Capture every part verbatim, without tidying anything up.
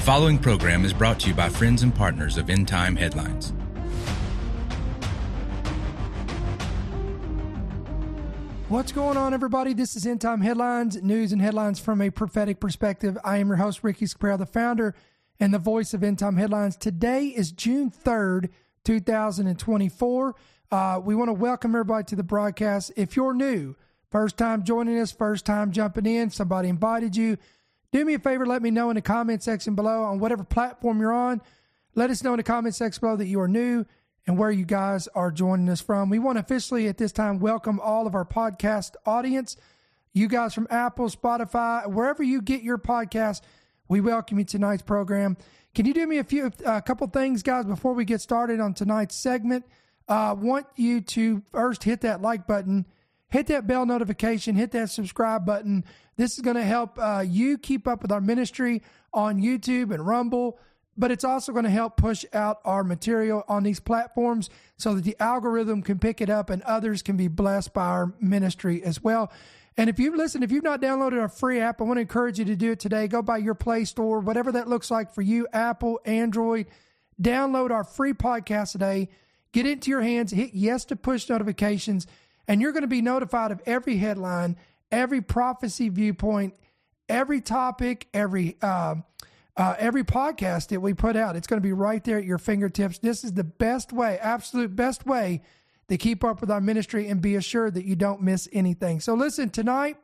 following program is brought to you by friends and partners of End Time Headlines. What's going on, everybody? This is End Time Headlines, news and headlines from a prophetic perspective. I am your host, Ricky Scaparo, the founder and the voice of End Time Headlines. Today is June third, two thousand twenty-four. Uh, we want to welcome everybody to the broadcast. If you're new, first time joining us, first time jumping in, somebody invited you, do me a favor, let me know in the comment section below on whatever platform you're on. Let us know in the comment section below that you are new and where you guys are joining us from. We want to officially at this time welcome all of our podcast audience. You guys from Apple, Spotify, wherever you get your podcast, we welcome you to tonight's program. Can you do me a few, a couple things, guys, before we get started on tonight's segment? I uh, want you to first hit that like button, hit that bell notification, hit that subscribe button. This is going to help uh, you keep up with our ministry on YouTube and Rumble, but it's also going to help push out our material on these platforms so that the algorithm can pick it up and others can be blessed by our ministry as well. And if you've listened, if you've not downloaded our free app, I want to encourage you to do it today. Go by your Play Store, whatever that looks like for you, Apple, Android. Download our free podcast today. Get it into your hands. Hit yes to push notifications, and you're going to be notified of every headline, every prophecy viewpoint, every topic, every uh, uh, every podcast that we put out. It's going to be right there at your fingertips. This is the best way, absolute best way to keep up with our ministry and be assured that you don't miss anything. So listen, tonight,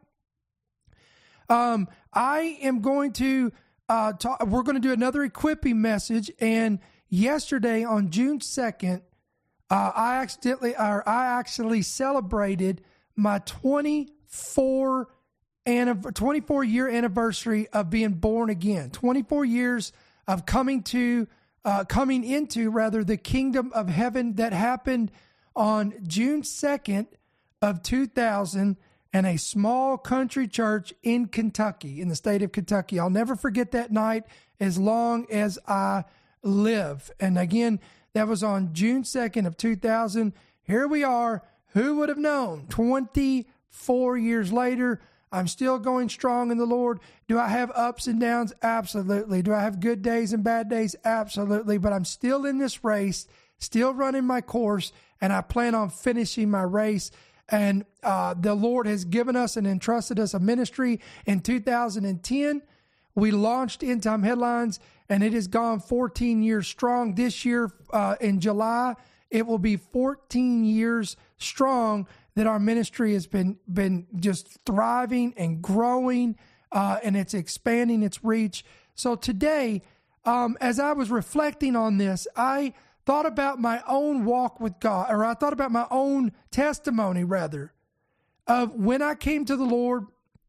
um, I am going to, uh, talk, we're going to do another equipping message. And yesterday on June second, uh, I accidentally, or I actually celebrated my twenty-four twenty-four year anniversary of being born again. twenty-four years of coming to, uh, coming into rather the kingdom of heaven. That happened on June second of two thousand in a small country church in Kentucky, in the state of Kentucky. I'll never forget that night as long as I live. And again, that was on June second of two thousand. Here we are. Who would have known? twenty-four years later, I'm still going strong in the Lord. Do I have ups and downs? Absolutely. Do I have good days and bad days? Absolutely. But I'm still in this race, still running my course, and I plan on finishing my race. And uh, the Lord has given us and entrusted us a ministry in two thousand ten. We launched End Time Headlines, and it has gone fourteen years strong. This year, uh, in July, it will be fourteen years strong that our ministry has been been just thriving and growing, uh, and it's expanding its reach. So today, um, as I was reflecting on this, I thought about my own walk with God, or I thought about my own testimony, rather, of when I came to the Lord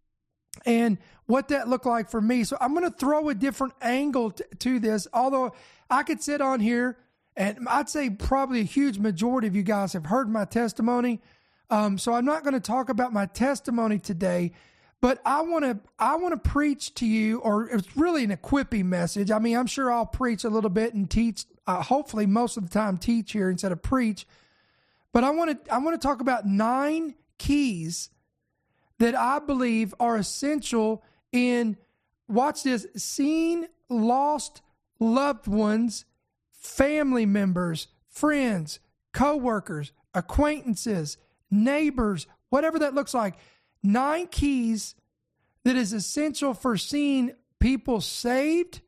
and what that looked like for me. So I'm going to throw a different angle t- to this, although I could sit on here, and I'd say probably a huge majority of you guys have heard my testimony. Um, so I'm not going to talk about my testimony today, but I want to I want to preach to you, or it's really an equipping message. I mean, I'm sure I'll preach a little bit and teach, uh, hopefully most of the time teach here instead of preach. But I want to I want to talk about nine keys that I believe are essential in, watch this, seeing lost loved ones, family members, friends, co-workers, acquaintances, neighbors, whatever that looks like. Nine keys that is essential for seeing people saved,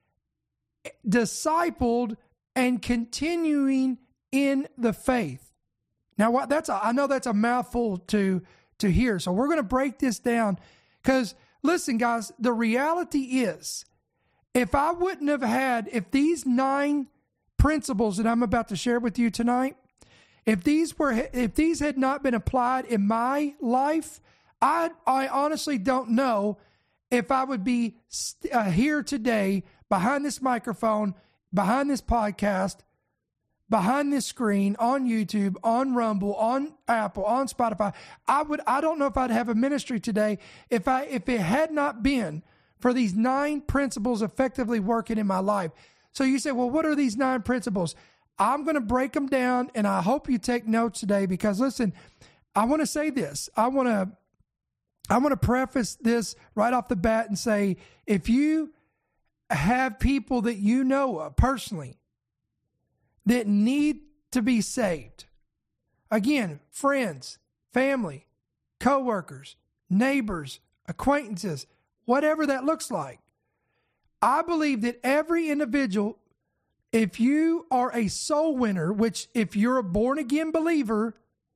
discipled, and continuing in the faith. Now, what that's a, I know that's a mouthful to to hear, so we're going to break this down, because listen, guys, the reality is, if I wouldn't have had, if these nine principles that I'm about to share with you tonight, If these were, if these had not been applied in my life, I, I honestly don't know if I would be uh, here today behind this microphone, behind this podcast, behind this screen, on YouTube, on Rumble, on Apple, on Spotify. I would, I don't know if I'd have a ministry today if I, if it had not been for these nine principles effectively working in my life. So you say, well, what are these nine principles? I'm going to break them down, and I hope you take notes today, because listen, I want to say this. I want to, I want to preface this right off the bat and say, if you have people that you know of personally that need to be saved. Again, friends, family, coworkers, neighbors, acquaintances, whatever that looks like. I believe that every individual, if you are a soul winner, which if you're a born again believer,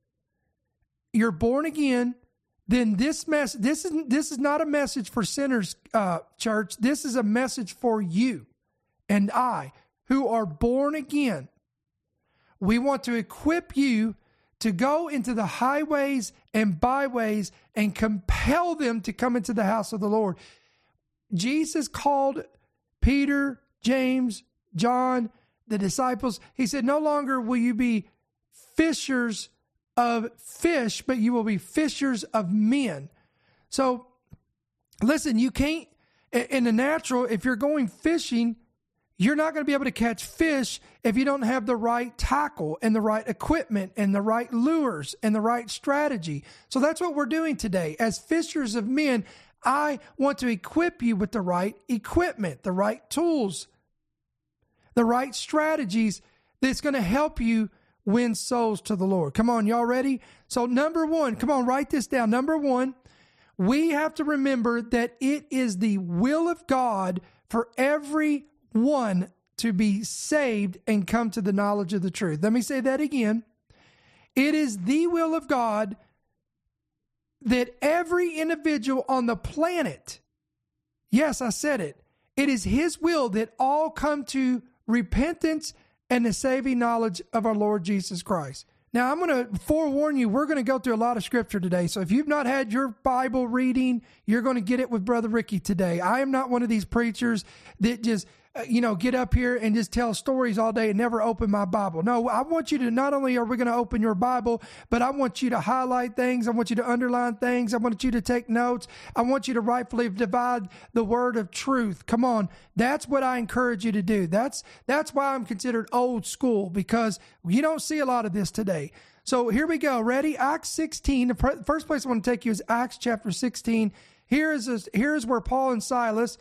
you're born again, then this mess, this is this is not a message for sinners, uh, church. This is a message for you and I who are born again. We want to equip you to go into the highways and byways and compel them to come into the house of the Lord. Jesus called Peter, James, John, the disciples. He said, no longer will you be fishers of fish, but you will be fishers of men. So listen, you can't, in the natural, if you're going fishing, you're not going to be able to catch fish if you don't have the right tackle and the right equipment and the right lures and the right strategy. So that's what we're doing today. As fishers of men, I want to equip you with the right equipment, the right tools, the right strategies that's going to help you win souls to the Lord. Come on, y'all ready? So number one, come on, write this down. Number one, we have to remember that it is the will of God for everyone to be saved and come to the knowledge of the truth. Let me say that again. It is the will of God that every individual on the planet, yes, I said it, it is His will that all come to repentance and the saving knowledge of our Lord Jesus Christ. Now, I'm going to forewarn you, we're going to go through a lot of scripture today. So if you've not had your Bible reading, you're going to get it with Brother Ricky today. I am not one of these preachers that just, uh, you know, get up here and just tell stories all day and never open my Bible. No, I want you to, not only are we going to open your Bible, but I want you to highlight things. I want you to underline things. I want you to take notes. I want you to rightfully divide the word of truth. Come on. That's what I encourage you to do. That's, that's why I'm considered old school, because you don't see a lot of this today. So here we go. Ready? Acts sixteen. The first place I want to take you is Acts chapter sixteen. Here is, a, here is where Paul and Silas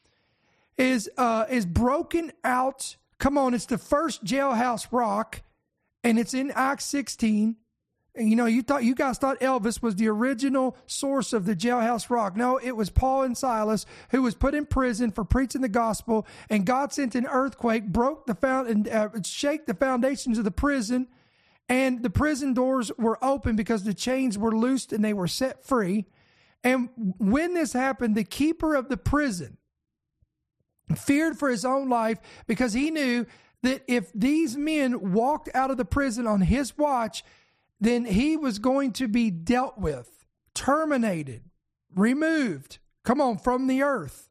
is uh, is broken out. Come on, it's the first jailhouse rock, and it's in Acts sixteen. And you know, you thought you guys thought Elvis was the original source of the jailhouse rock. No, it was Paul and Silas who was put in prison for preaching the gospel, and God sent an earthquake, broke the found and uh, shake the foundations of the prison, and the prison doors were open because the chains were loosed and they were set free. And when this happened, the keeper of the prison feared for his own life, because he knew that if these men walked out of the prison on his watch, then he was going to be dealt with, terminated, removed, come on, from the earth.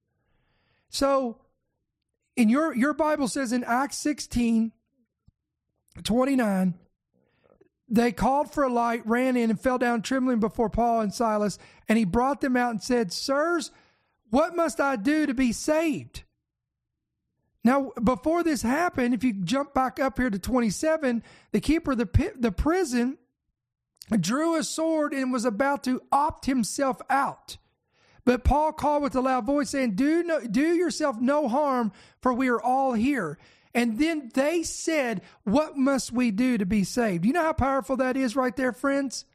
So in your, your Bible says in Acts sixteen twenty-nine, they called for a light, ran in, and fell down trembling before Paul and Silas, and he brought them out and said, "Sirs, what must I do to be saved?" Now, before this happened, if you jump back up here to twenty-seven, the keeper of the, pit, the prison drew a sword and was about to opt himself out. But Paul called with a loud voice, saying, do, no, do yourself no harm, for we are all here. And then they said, "What must we do to be saved?" You know how powerful that is right there, friends?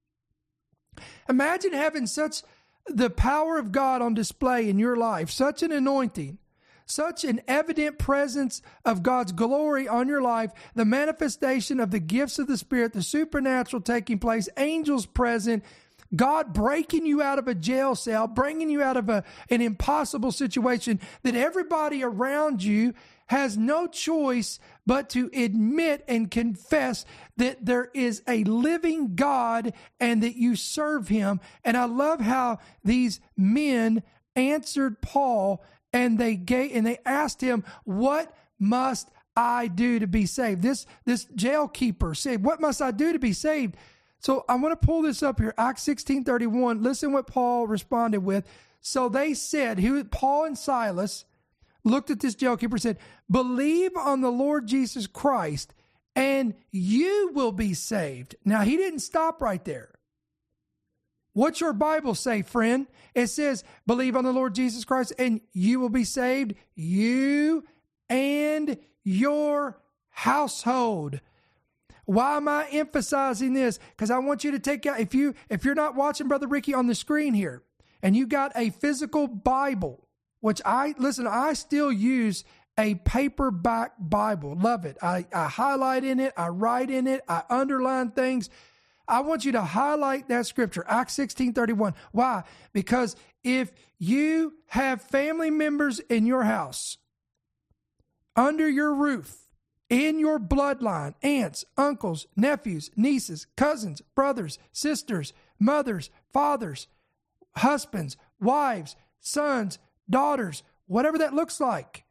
Imagine having such the power of God on display in your life, such an anointing, such an evident presence of God's glory on your life, the manifestation of the gifts of the Spirit, the supernatural taking place, angels present, God breaking you out of a jail cell, bringing you out of a, an impossible situation, that everybody around you has no choice but to admit and confess that there is a living God and that you serve Him. And I love how these men answered Paul, and they gave, and they asked him, "What must I do to be saved?" This, this jail keeper said, "What must I do to be saved?" So I want to pull this up here. Acts sixteen thirty-one. Listen what Paul responded with. So they said, he, Paul and Silas looked at this jail keeper and said, "Believe on the Lord Jesus Christ and you will be saved." Now, he didn't stop right there. What's your Bible say, friend? It says, believe on the Lord Jesus Christ and you will be saved, you and your household. Why am I emphasizing this? Because I want you to take out, if, you, if you're not watching Brother Ricky on the screen here, and you got a physical Bible, which I, listen, I still use a paperback Bible. Love it. I, I highlight in it. I write in it. I underline things. I want you to highlight that scripture, Acts sixteen thirty-one. Why? Because if you have family members in your house, under your roof, in your bloodline, aunts, uncles, nephews, nieces, cousins, brothers, sisters, mothers, fathers, husbands, wives, sons, daughters, whatever that looks like.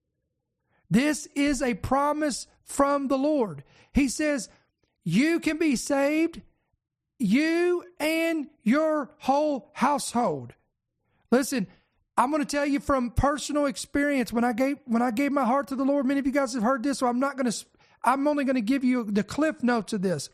This is a promise from the Lord. He says, you can be saved, you and your whole household. Listen, I'm going to tell you from personal experience, when I gave when I gave my heart to the Lord, many of you guys have heard this, so I'm not going to, I'm only going to give you the cliff notes of this.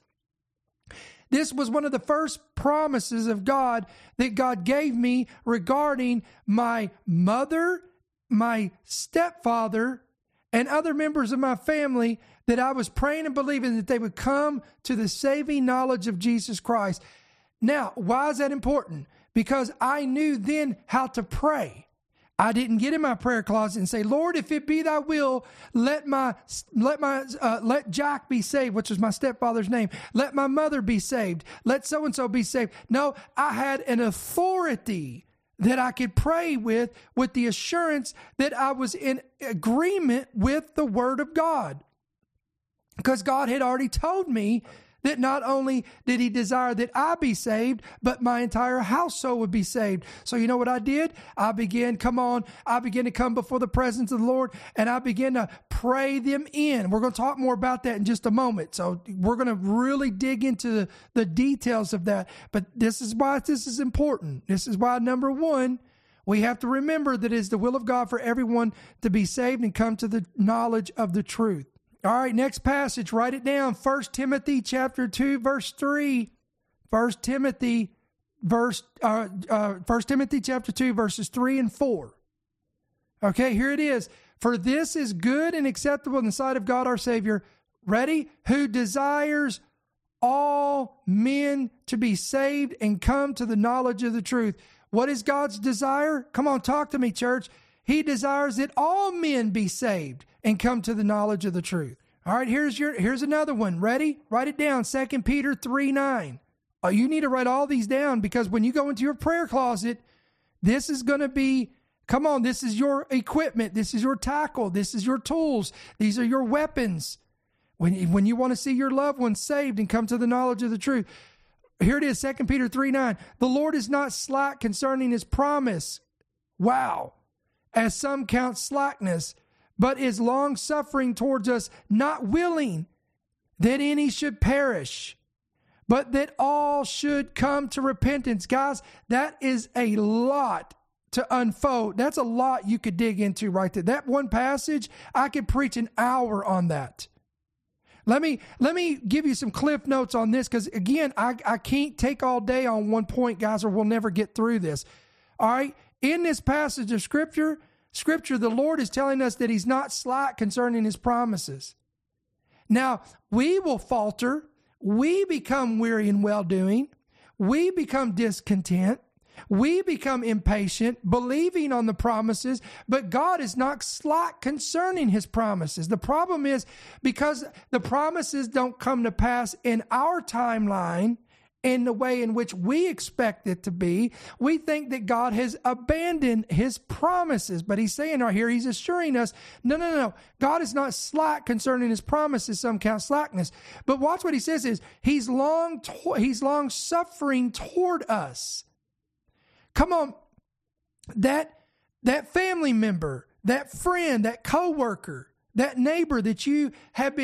This was one of the first promises of God that God gave me regarding my mother, my stepfather, and other members of my family, that I was praying and believing that they would come to the saving knowledge of Jesus Christ. Now, why is that important? Because I knew then how to pray. I didn't get in my prayer closet and say, Lord, if it be thy will, let my let my uh, let Jack be saved, which was my stepfather's name. Let my mother be saved. Let so-and-so be saved. No, I had an authority that I could pray with, with the assurance that I was in agreement with the word of God. Because God had already told me that not only did he desire that I be saved, but my entire household would be saved. So you know what I did? I began, come on, I began to come before the presence of the Lord, and I began to pray them in. We're going to talk more about that in just a moment. So we're going to really dig into the, the details of that. But this is why this is important. This is why, number one, we have to remember that it is the will of God for everyone to be saved and come to the knowledge of the truth. All right, next passage, write it down. First Timothy chapter two, verse three. First Timothy, verse, uh, uh, First Timothy chapter two, verses three and four. Okay, here it is. For this is good and acceptable in the sight of God our Savior. Ready? Who desires all men to be saved and come to the knowledge of the truth. What is God's desire? Come on, talk to me, church. He desires that all men be saved and come to the knowledge of the truth. All right, here's your here's another one. Ready? Write it down. Second Peter three nine. Oh, you need to write all these down, because when you go into your prayer closet, this is going to be, come on, this is your equipment. This is your tackle. This is your tools. These are your weapons. When, when you want to see your loved ones saved and come to the knowledge of the truth. Here it is, Second Peter three nine. The Lord is not slack concerning his promise. Wow. As some count slackness, but is long-suffering towards us, not willing that any should perish, but that all should come to repentance. Guys, that is a lot to unfold. That's a lot you could dig into right there. That one passage, I could preach an hour on that. Let me let me give you some cliff notes on this, because, again, I, I can't take all day on one point, guys, or we'll never get through this. All right? In this passage of Scripture, Scripture, the Lord is telling us that he's not slack concerning his promises. Now, we will falter. We become weary in well-doing. We become discontent. We become impatient, believing on the promises, but God is not slack concerning his promises. The problem is, because the promises don't come to pass in our timeline, in the way in which we expect it to be, we think that God has abandoned his promises. But he's saying right here, he's assuring us, no, no, no, God is not slack concerning his promises. Some count slackness. But watch what he says is, he's long, to- he's long suffering toward us. Come on, that, that family member, that friend, that coworker, that neighbor that you have been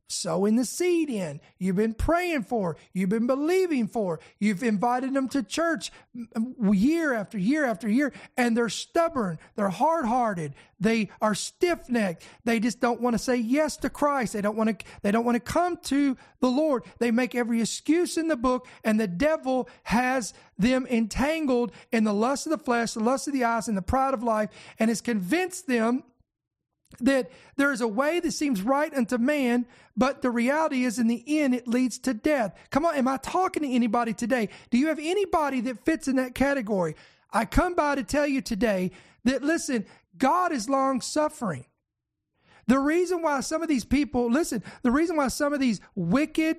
sowing the seed in. You've been praying for. You've been believing for. You've invited them to church year after year after year, and they're stubborn. They're hard-hearted. They are stiff-necked. They just don't want to say yes to Christ. They don't want to. They don't want to come to the Lord. They make every excuse in the book, and the devil has them entangled in the lust of the flesh, the lust of the eyes, and the pride of life, and has convinced them that there is a way that seems right unto man, but the reality is in the end it leads to death. Come on, am I talking to anybody today? Do you have anybody that fits in that category? I come by to tell you today that, listen, God is long-suffering. The reason why some of these people, listen, the reason why some of these wicked,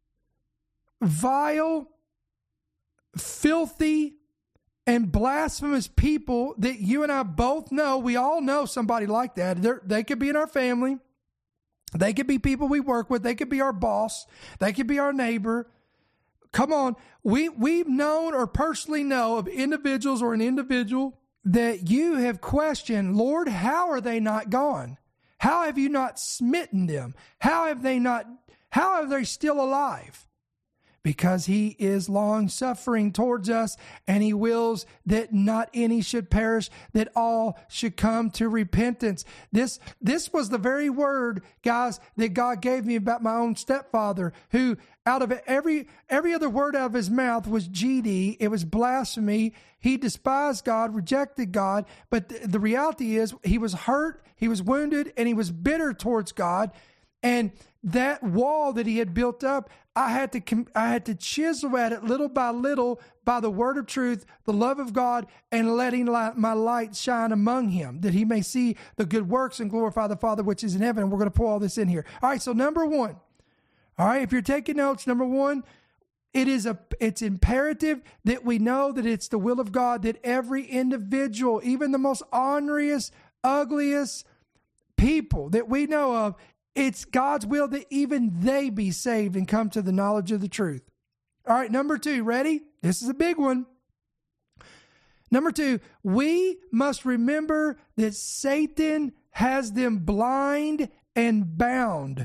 vile, filthy, and blasphemous people that you and I both know, we all know somebody like that. They're, they could be in our family. They could be people we work with. They could be our boss. They could be our neighbor. Come on. We, we've known or personally know of individuals or an individual that you have questioned, Lord, how are they not gone? How have you not smitten them? How have they not, how are they still alive? Because he is long-suffering towards us, and he wills that not any should perish, that all should come to repentance. This, this was the very word, guys, that God gave me about my own stepfather, who out of every, every other word out of his mouth was G D. It was blasphemy. He despised God, rejected God. But the, the reality is he was hurt, he was wounded, and he was bitter towards God. And that wall that he had built up, I had to I had to chisel at it little by little by the word of truth, the love of God, and letting light, my light shine among him, that he may see the good works and glorify the Father which is in heaven. And we're going to pull all this in here. All right, so number one. All right, if you're taking notes, number one, it is a it's imperative that we know that it's the will of God that every individual, even the most orneriest, ugliest people that we know of, it's God's will that even they be saved and come to the knowledge of the truth. All right, number two, ready? This is a big one. Number two, we must remember that Satan has them blind and bound.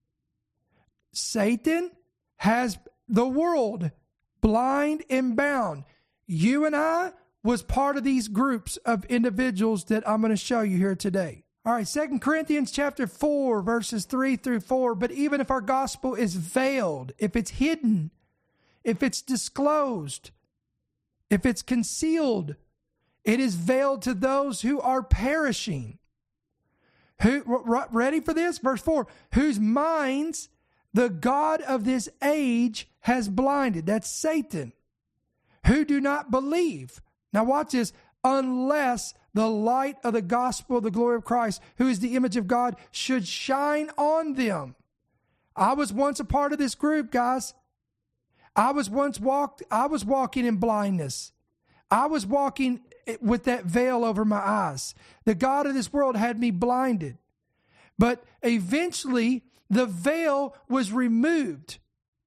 Satan has the world blind and bound. You and I was part of these groups of individuals that I'm going to show you here today. All right, Second Corinthians chapter four, verses three through four. But even if our gospel is veiled, if it's hidden, if it's disclosed, if it's concealed, it is veiled to those who are perishing. Who, ready for this? Verse four, whose minds the God of this age has blinded. That's Satan. Who do not believe. Now watch this. Unless the light of the gospel of the glory of Christ, who is the image of God, should shine on them. I was once a part of this group, guys. I was once walked, I was walking in blindness. I was walking with that veil over my eyes. The God of this world had me blinded. But eventually, the veil was removed,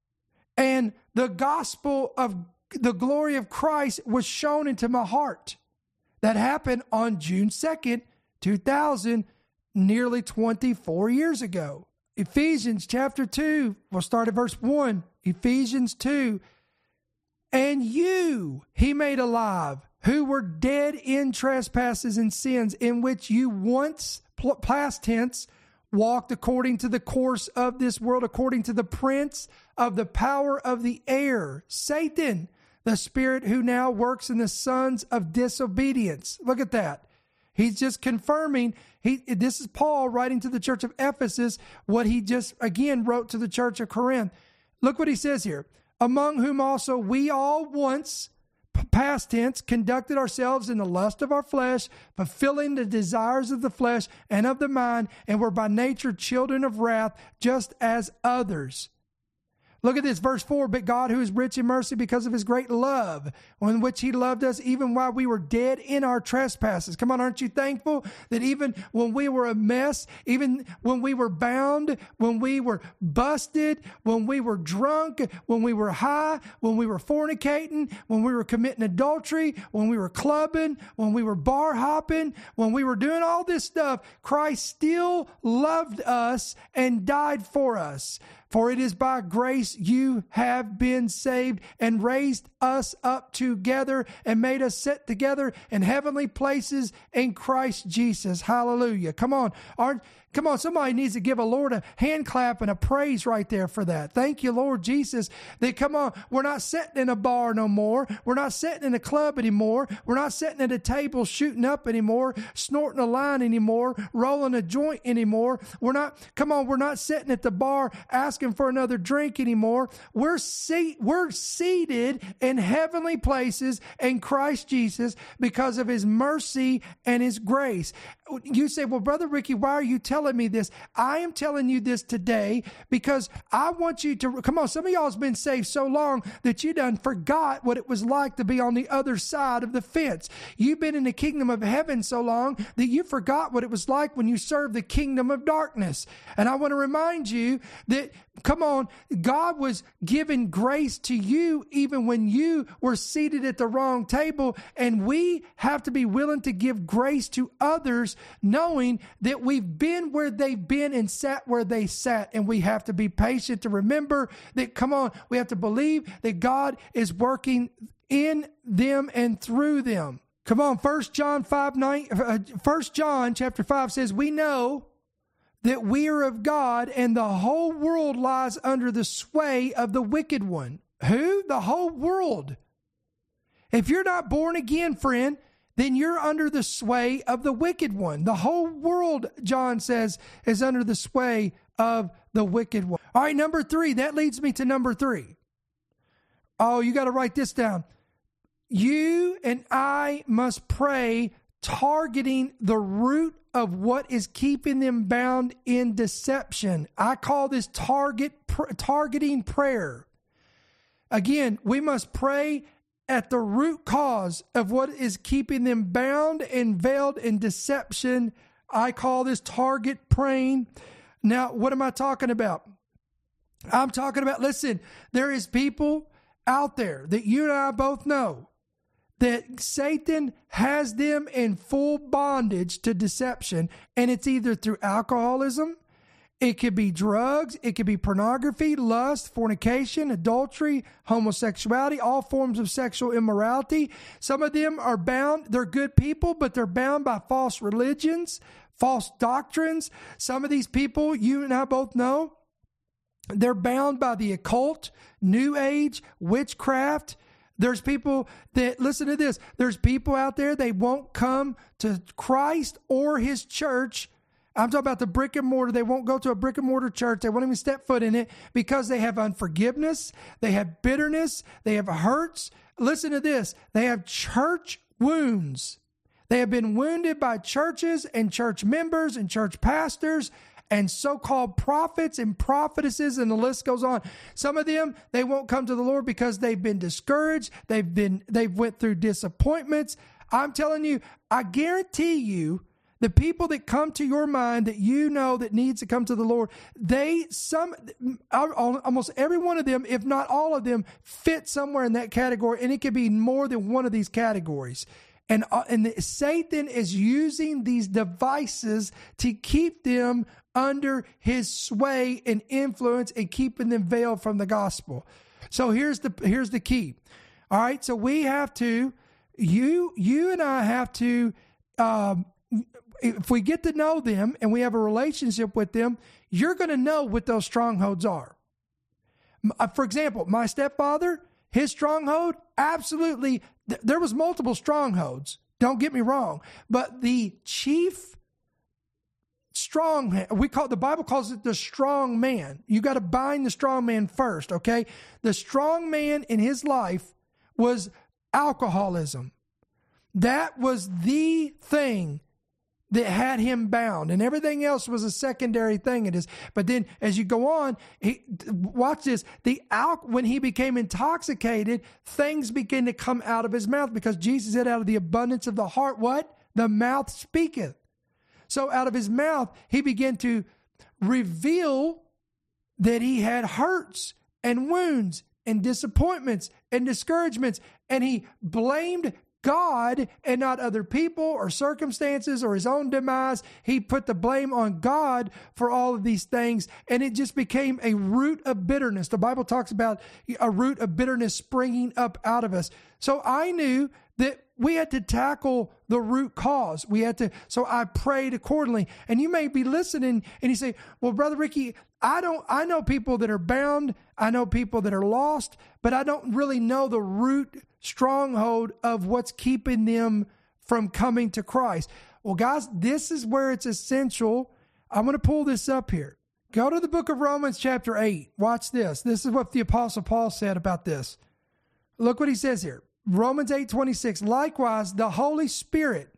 and the gospel of the glory of Christ was shown into my heart. That happened on June second, two thousand, nearly twenty-four years ago. Ephesians chapter two, we'll start at verse one. Ephesians two, and you he made alive, who were dead in trespasses and sins, in which you once, past tense, walked according to the course of this world, according to the prince of the power of the air, Satan, the spirit who now works in the sons of disobedience. Look at that. He's just confirming. He, this is Paul writing to the church of Ephesus, what he just, again, wrote to the church of Corinth. Look what he says here. Among whom also we all once, past tense, conducted ourselves in the lust of our flesh, fulfilling the desires of the flesh and of the mind, and were by nature children of wrath, just as others. Look at this, verse four, but God who is rich in mercy because of his great love, in which he loved us even while we were dead in our trespasses. Come on, aren't you thankful that even when we were a mess, even when we were bound, when we were busted, when we were drunk, when we were high, when we were fornicating, when we were committing adultery, when we were clubbing, when we were bar hopping, when we were doing all this stuff, Christ still loved us and died for us. For it is by grace you have been saved, and raised us up together and made us sit together in heavenly places in Christ Jesus. Hallelujah. Come on. Aren't, come on. Somebody needs to give a Lord a hand clap and a praise right there for that. Thank you, Lord Jesus. That, come on, we're not sitting in a bar no more. We're not sitting in a club anymore. We're not sitting at a table shooting up anymore, snorting a line anymore, rolling a joint anymore. We're not, come on, we're not sitting at the bar asking for another drink anymore. We're seat, we're seated in heavenly places in Christ Jesus because of his mercy and his grace. You say, well, Brother Ricky, why are you telling me this? I am telling you this today because I want you to, come on, some of y'all has been saved so long that you done forgot what it was like to be on the other side of the fence. You've been in the kingdom of heaven so long that you forgot what it was like when you served the kingdom of darkness. And I want to remind you that, come on, God was giving grace to you even when you were seated at the wrong table. And we have to be willing to give grace to others, knowing that we've been where they've been and sat where they sat. And we have to be patient to remember that, come on, we have to believe that God is working in them and through them. Come on, First John five nine, uh, First John chapter five says, we know that we are of God, and the whole world lies under the sway of the wicked one. Who? The whole world. If you're not born again, friend, then you're under the sway of the wicked one. The whole world, John says, is under the sway of the wicked one. All right, number three. That leads me to number three. Oh, you got to write this down. You and I must pray targeting the root of what is keeping them bound in deception. I call this target pr- targeting prayer. Again, we must pray at the root cause of what is keeping them bound and veiled in deception. I call this target praying. Now, what am I talking about? I'm talking about, listen, there is people out there that you and I both know that Satan has them in full bondage to deception, and it's either through alcoholism, it could be drugs, it could be pornography, lust, fornication, adultery, homosexuality, all forms of sexual immorality. Some of them are bound, they're good people, but they're bound by false religions, false doctrines. Some of these people, you and I both know, they're bound by the occult, New Age, witchcraft. There's people that, listen to this, there's people out there, they won't come to Christ or his church. I'm talking about the brick and mortar. They won't go to a brick and mortar church. They won't even step foot in it because they have unforgiveness. They have bitterness. They have hurts. Listen to this. They have church wounds. They have been wounded by churches and church members and church pastors and so-called prophets and prophetesses, and the list goes on. Some of them, they won't come to the Lord because they've been discouraged. They've been, they've went through disappointments. I'm telling you, I guarantee you, the people that come to your mind that you know that needs to come to the Lord, they, some, almost every one of them, if not all of them, fit somewhere in that category, and it could be more than one of these categories. And, uh, and Satan is using these devices to keep them under his sway and influence and keeping them veiled from the gospel. So here's the here's the key. All right, so we have to, you you and I have to, um, if we get to know them and we have a relationship with them, you're going to know what those strongholds are. For example, my stepfather, his stronghold, absolutely, th- there was multiple strongholds. Don't get me wrong, but the chief strong, we call, the Bible calls it the strong man. You got to bind the strong man first, okay? The strong man in his life was alcoholism. That was the thing that had him bound, and everything else was a secondary thing. It is, but then as you go on, he, watch this. The al- when he became intoxicated, things began to come out of his mouth, because Jesus said, "Out of the abundance of the heart, what? The mouth speaketh." So out of his mouth, he began to reveal that he had hurts and wounds and disappointments and discouragements, and he blamed God and not other people or circumstances or his own demise. He put the blame on God for all of these things, and it just became a root of bitterness. The Bible talks about a root of bitterness springing up out of us. So I knew that we had to tackle the root cause. We had to, so I prayed accordingly. And you may be listening and you say, "Well, Brother Ricky, I don't, I know people that are bound. I know people that are lost, but I don't really know the root stronghold of what's keeping them from coming to Christ." Well, guys, this is where it's essential. I'm going to pull this up here. Go to the book of Romans chapter eight. Watch this. This is what the Apostle Paul said about this. Look what he says here. Romans eight twenty-six. "Likewise, the Holy Spirit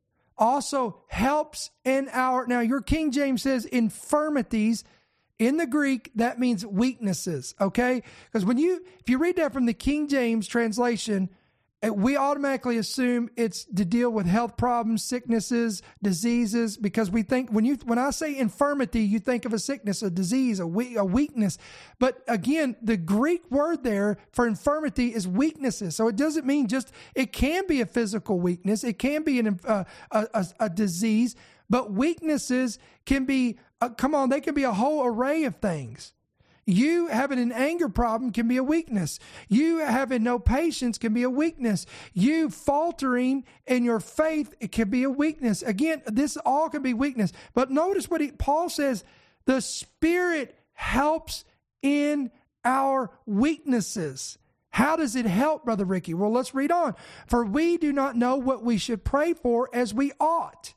also helps in our," now your King James says infirmities. In the Greek, that means weaknesses, okay? Because when you, if you read that from the King James translation, we automatically assume it's to deal with health problems, sicknesses, diseases, because we think, when you, when I say infirmity, you think of a sickness, a disease, a, we, a weakness. But again, the Greek word there for infirmity is weaknesses. So it doesn't mean just, it can be a physical weakness. It can be an, uh, a, a, a disease, but weaknesses can be, uh, come on, they can be a whole array of things. You having an anger problem can be a weakness. You having no patience can be a weakness. You faltering in your faith, it can be a weakness. Again, this all can be weakness. But notice what he, Paul says, the Spirit helps in our weaknesses. How does it help, Brother Ricky? Well, let's read on. "For we do not know what we should pray for as we ought."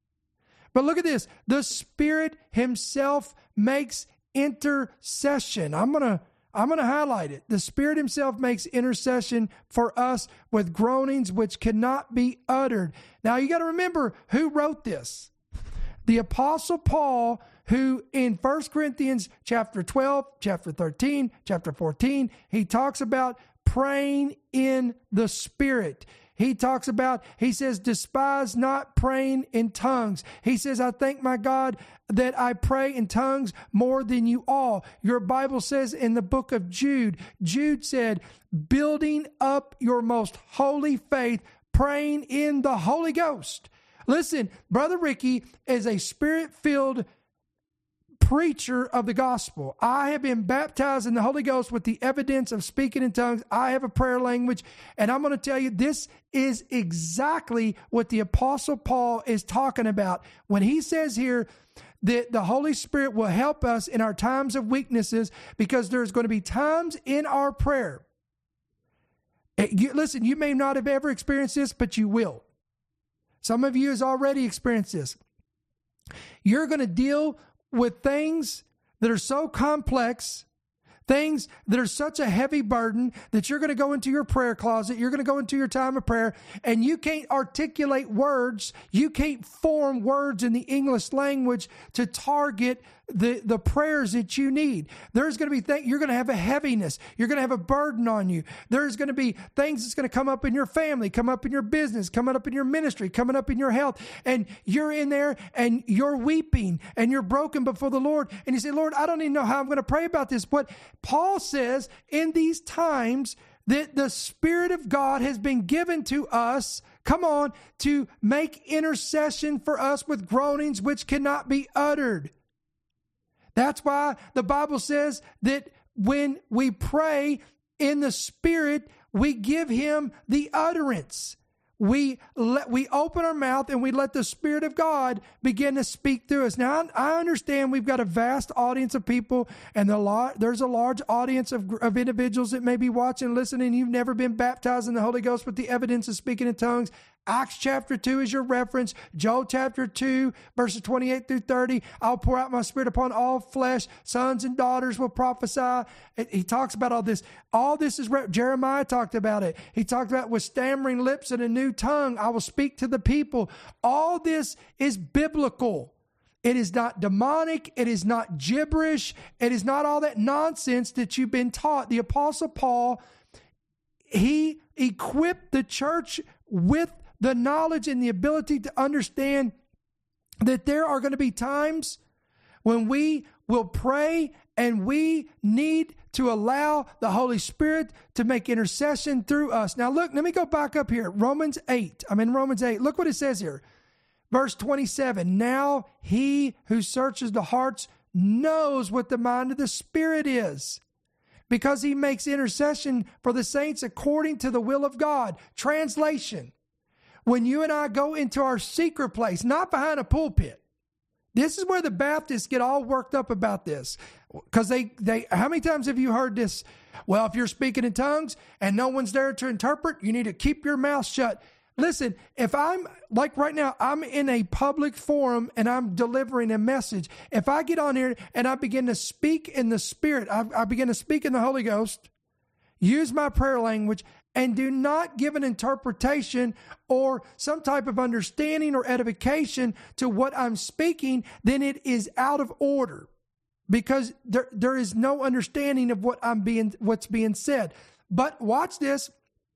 But look at this. "The Spirit himself makes intercession." I'm going to I'm going to highlight it. "The Spirit himself makes intercession for us with groanings which cannot be uttered." Now you got to remember who wrote this. The Apostle Paul, who in First Corinthians chapter twelve, chapter thirteen, chapter fourteen, he talks about praying in the Spirit. He talks about, he says, "Despise not praying in tongues." He says, "I thank my God that I pray in tongues more than you all." Your Bible says in the book of Jude, Jude said, "Building up your most holy faith, praying in the Holy Ghost." Listen, Brother Ricky is a Spirit-filled preacher of the gospel. I have been baptized in the Holy Ghost with the evidence of speaking in tongues. I have a prayer language, and I'm going to tell you, this is exactly what the Apostle Paul is talking about when he says here that the Holy Spirit will help us in our times of weaknesses, because there's going to be times in our prayer. You, listen, you may not have ever experienced this, but you will. Some of you has already experienced this. You're going to deal with things that are so complex, things that are such a heavy burden, that you're going to go into your prayer closet, you're going to go into your time of prayer, and you can't articulate words, you can't form words in the English language to target the, the prayers that you need. There's going to be things, you're going to have a heaviness, you're going to have a burden on you. There's going to be things that's going to come up in your family, come up in your business, coming up in your ministry, coming up in your health, and you're in there and you're weeping and you're broken before the Lord, and you say, "Lord, I don't even know how I'm going to pray about this." But Paul says in these times that the Spirit of God has been given to us, come on, to make intercession for us with groanings which cannot be uttered. That's why the Bible says that when we pray in the Spirit, we give him the utterance. We let, we open our mouth and we let the Spirit of God begin to speak through us. Now, I understand we've got a vast audience of people, and the lot, there's a large audience of, of individuals that may be watching, listening. You've never been baptized in the Holy Ghost with the evidence of speaking in tongues. Acts chapter two is your reference. Joel chapter two, verses twenty-eight through thirty. I'll pour out my spirit upon all flesh. Sons and daughters will prophesy. He talks about all this. All this is, Jeremiah talked about it. He talked about with stammering lips and a new tongue, I will speak to the people. All this is biblical. It is not demonic. It is not gibberish. It is not all that nonsense that you've been taught. The Apostle Paul, he equipped the church with the knowledge and the ability to understand that there are going to be times when we will pray and we need to allow the Holy Spirit to make intercession through us. Now look, let me go back up here. Romans eight. I'm in Romans eight. Look what it says here. Verse twenty-seven. Now he who searches the hearts knows what the mind of the Spirit is, because he makes intercession for the saints according to the will of God. Translation. When you and I go into our secret place, not behind a pulpit. This is where the Baptists get all worked up about this. Because they, they, how many times have you heard this? Well, if you're speaking in tongues and no one's there to interpret, you need to keep your mouth shut. Listen, if I'm, like right now, I'm in a public forum and I'm delivering a message. If I get on here and I begin to speak in the Spirit, I, I begin to speak in the Holy Ghost, use my prayer language, and do not give an interpretation or some type of understanding or edification to what I'm speaking, then it is out of order, because there, there is no understanding of what I'm being, what's being said. But watch this.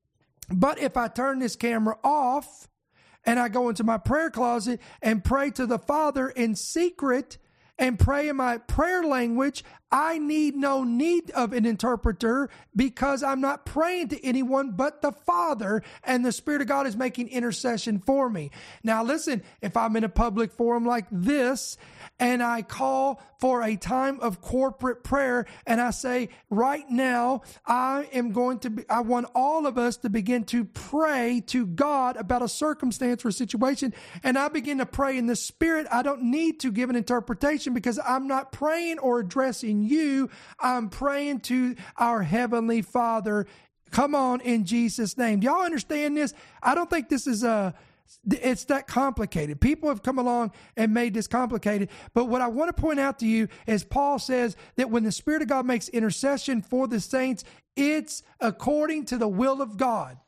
But if I turn this camera off and I go into my prayer closet and pray to the Father in secret and pray in my prayer language, I need no need of an interpreter, because I'm not praying to anyone but the Father, and the Spirit of God is making intercession for me. Now listen, if I'm in a public forum like this and I call for a time of corporate prayer and I say, right now, I am going to be, I want all of us to begin to pray to God about a circumstance or a situation, and I begin to pray in the Spirit, I don't need to give an interpretation, because I'm not praying or addressing you. I'm praying to our Heavenly Father. Come on, in Jesus' name. Do y'all understand this? I don't think this is a, it's that complicated. People have come along and made this complicated. But what I want to point out to you is Paul says that when the Spirit of God makes intercession for the saints, it's according to the will of God.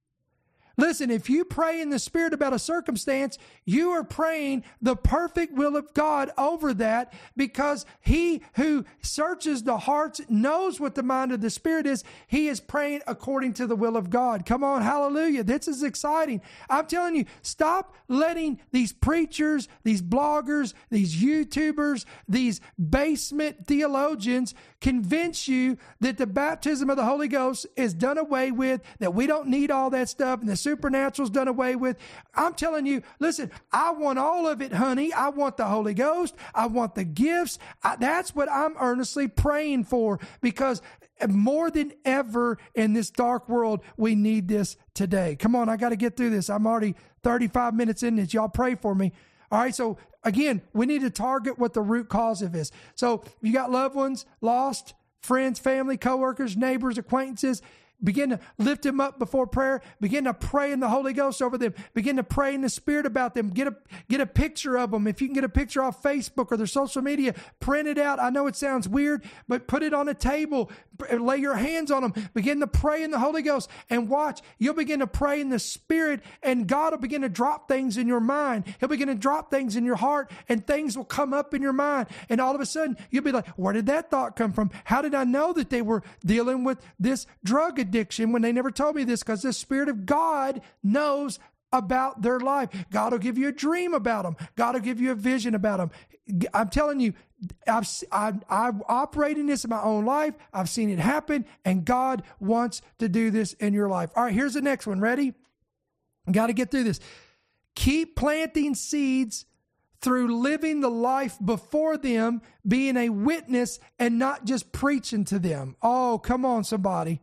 Listen, if you pray in the Spirit about a circumstance, you are praying the perfect will of God over that, because he who searches the hearts knows what the mind of the Spirit is. He is praying according to the will of God. Come on, hallelujah. This is exciting. I'm telling you, stop letting these preachers, these bloggers, these YouTubers, these basement theologians convince you that the baptism of the Holy Ghost is done away with, that we don't need all that stuff, and the supernatural's done away with. I'm telling you, listen, I want all of it, honey. I want the Holy Ghost. I want the gifts. I, that's what I'm earnestly praying for, because more than ever in this dark world, we need this today. Come on, I got to get through this. I'm already thirty-five minutes in this. Y'all pray for me. All right, so again, we need to target what the root cause of is. So you got loved ones lost, friends, family, coworkers, neighbors, acquaintances. Begin to lift them up before prayer. Begin to pray in the Holy Ghost over them. Begin to pray in the Spirit about them. Get a get a picture of them. If you can get a picture off Facebook or their social media, print it out. I know it sounds weird, but put it on a table. Lay your hands on them. Begin to pray in the Holy Ghost, and watch. You'll begin to pray in the Spirit, and God will begin to drop things in your mind. He'll begin to drop things in your heart, and things will come up in your mind. And all of a sudden, you'll be like, where did that thought come from? How did I know that they were dealing with this drug addiction when they never told me this? Because the Spirit of God knows about their life. God will give you a dream about them. God will give you a vision about them. I'm telling you, I've, I've, I've operated in this in my own life. I've seen it happen, and God wants to do this in your life. All right, here's the next one. Ready? Got to get through this. Keep planting seeds through living the life before them, being a witness and not just preaching to them. Oh, come on, somebody.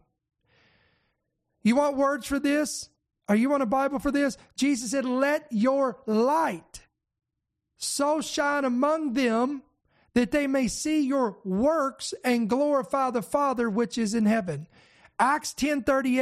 You want words for this? Or you want a Bible for this? Jesus said, let your light so shine among them that they may see your works and glorify the Father which is in heaven. Acts ten thirty-eight.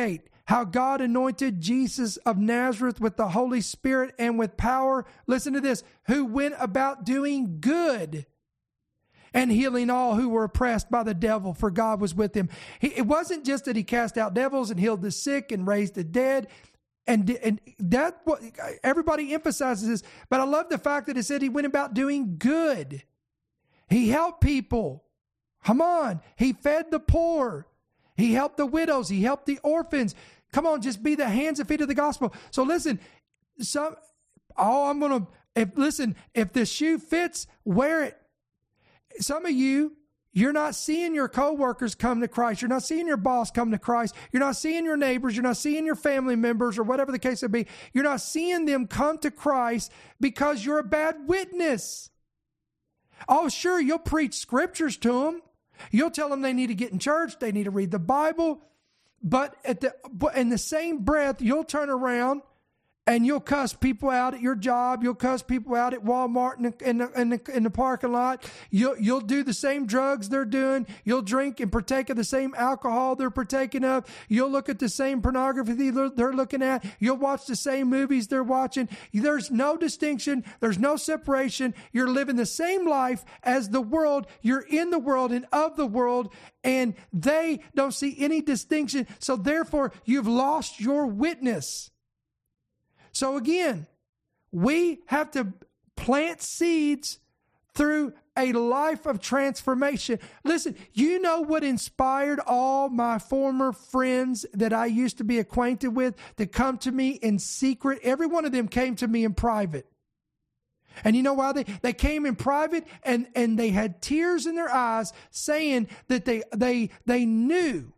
how God anointed Jesus of Nazareth with the Holy Spirit and with power. Listen to this, who went about doing good and healing all who were oppressed by the devil, for God was with him. He, it wasn't just that he cast out devils and healed the sick and raised the dead. And, and that what everybody emphasizes this, but I love the fact that it said he went about doing good. He helped people. Come on. He fed the poor. He helped the widows. He helped the orphans. Come on, just be the hands and feet of the gospel. So listen, some, oh, I'm going to, if listen, if the shoe fits, wear it. Some of you, you're not seeing your coworkers come to Christ. You're not seeing your boss come to Christ. You're not seeing your neighbors. You're not seeing your family members or whatever the case may be. You're not seeing them come to Christ because you're a bad witness. Oh, sure, you'll preach scriptures to them. You'll tell them they need to get in church. They need to read the Bible. But at the in the same breath, you'll turn around and you'll cuss people out at your job. You'll cuss people out at Walmart in the, in the, in the, in the parking lot. You'll, you'll do the same drugs they're doing. You'll drink and partake of the same alcohol they're partaking of. You'll look at the same pornography they're looking at. You'll watch the same movies they're watching. There's no distinction. There's no separation. You're living the same life as the world. You're in the world and of the world, and they don't see any distinction. So therefore, you've lost your witness. So again, we have to plant seeds through a life of transformation. Listen, you know what inspired all my former friends that I used to be acquainted with to come to me in secret? Every one of them came to me in private. And you know why? They, they came in private and, and they had tears in their eyes saying that they, they, they knew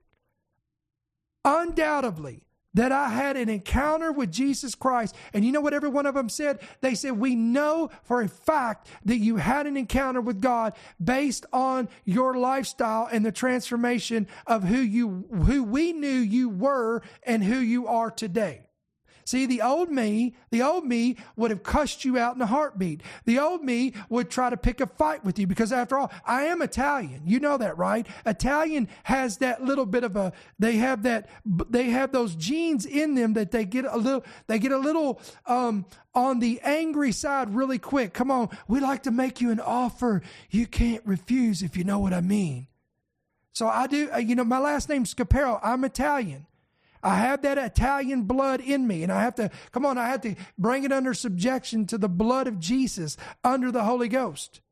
undoubtedly that I had an encounter with Jesus Christ. And you know what every one of them said? They said, we know for a fact that you had an encounter with God based on your lifestyle and the transformation of who you, who we knew you were and who you are today. See, the old me, the old me would have cussed you out in a heartbeat. The old me would try to pick a fight with you because after all, I am Italian. You know that, right? Italian has that little bit of a, they have that, they have those genes in them that they get a little, they get a little, um, on the angry side really quick. Come on. We like to make you an offer you can't refuse, if you know what I mean. So I do, you know, my last name's Scaparo. I'm Italian. I have that Italian blood in me, and I have to, come on, I have to bring it under subjection to the blood of Jesus under the Holy Ghost.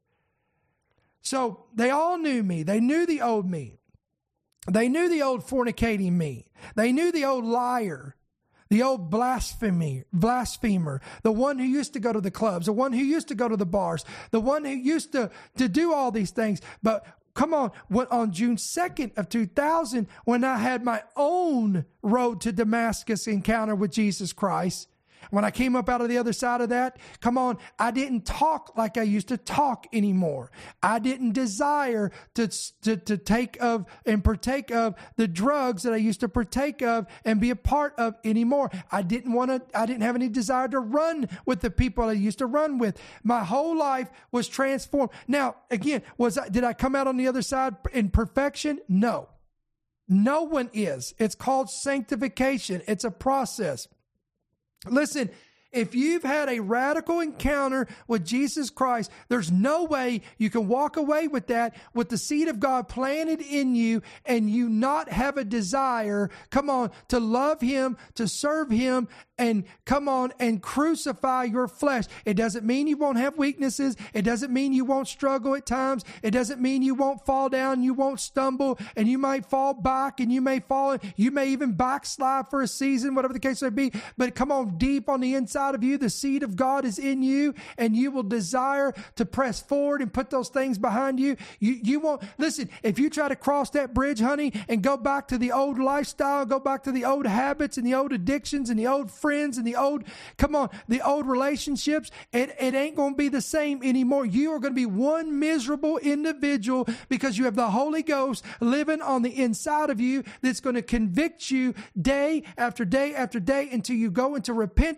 So they all knew me. They knew the old me. They knew the old fornicating me. They knew the old liar, the old blasphemer, blasphemer, the one who used to go to the clubs, the one who used to go to the bars, the one who used to, to do all these things. But come on, on June second of two thousand, when I had my own road to Damascus encounter with Jesus Christ, when I came up out of the other side of that, come on, I didn't talk like I used to talk anymore. I didn't desire to, to, to take of and partake of the drugs that I used to partake of and be a part of anymore. I didn't want to, I didn't have any desire to run with the people I used to run with. My whole life was transformed. Now, again, was I, did I come out on the other side in perfection? No. No one is. It's called sanctification. It's a process. Listen, if you've had a radical encounter with Jesus Christ, there's no way you can walk away with that, with the seed of God planted in you, and you not have a desire, come on, to love Him, to serve Him, and come on and crucify your flesh. It doesn't mean you won't have weaknesses. It doesn't mean you won't struggle at times. It doesn't mean you won't fall down, you won't stumble, and you might fall back, and you may fall, you may even backslide for a season, whatever the case may be. But come on, deep on the inside of you, the seed of God is in you, and you will desire to press forward and put those things behind you. You, you won't, listen, if you try to cross that bridge, honey, and go back to the old lifestyle, go back to the old habits and the old addictions and the old friends and the old, come on, the old relationships, it, it ain't going to be the same anymore. You are going to be one miserable individual because you have the Holy Ghost living on the inside of you that's going to convict you day after day after day until you go into repentance and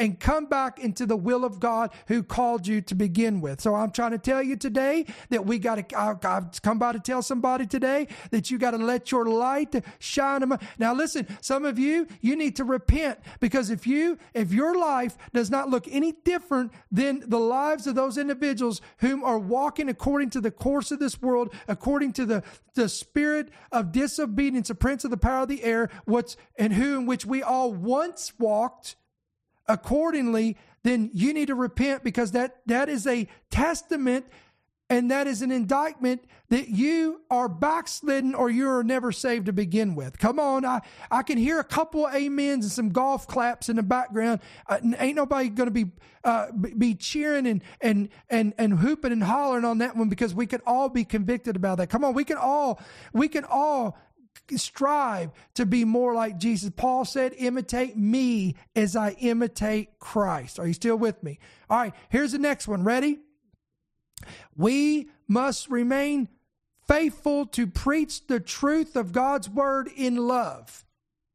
and come back into the will of God who called you to begin with. So I'm trying to tell you today that we got to, I've come by to tell somebody today that you got to let your light shine. Now listen, some of you, you need to repent, because if you, if your life does not look any different than the lives of those individuals whom are walking according to the course of this world, according to the, the spirit of disobedience, the prince of the power of the air, what's and who in which we all once walked accordingly, then you need to repent, because that, that is a testament and that is an indictment that you are backslidden or you are never saved to begin with. Come on, I, I can hear a couple of amens and some golf claps in the background. Uh, ain't nobody going to be uh, be cheering and and and and hooping and hollering on that one, because we could all be convicted about that. Come on, we can all we can all strive to be more like Jesus. Paul said, imitate me as I imitate Christ. Are you still with me? All right, here's the next one. Ready? We must remain faithful to preach the truth of God's word in love.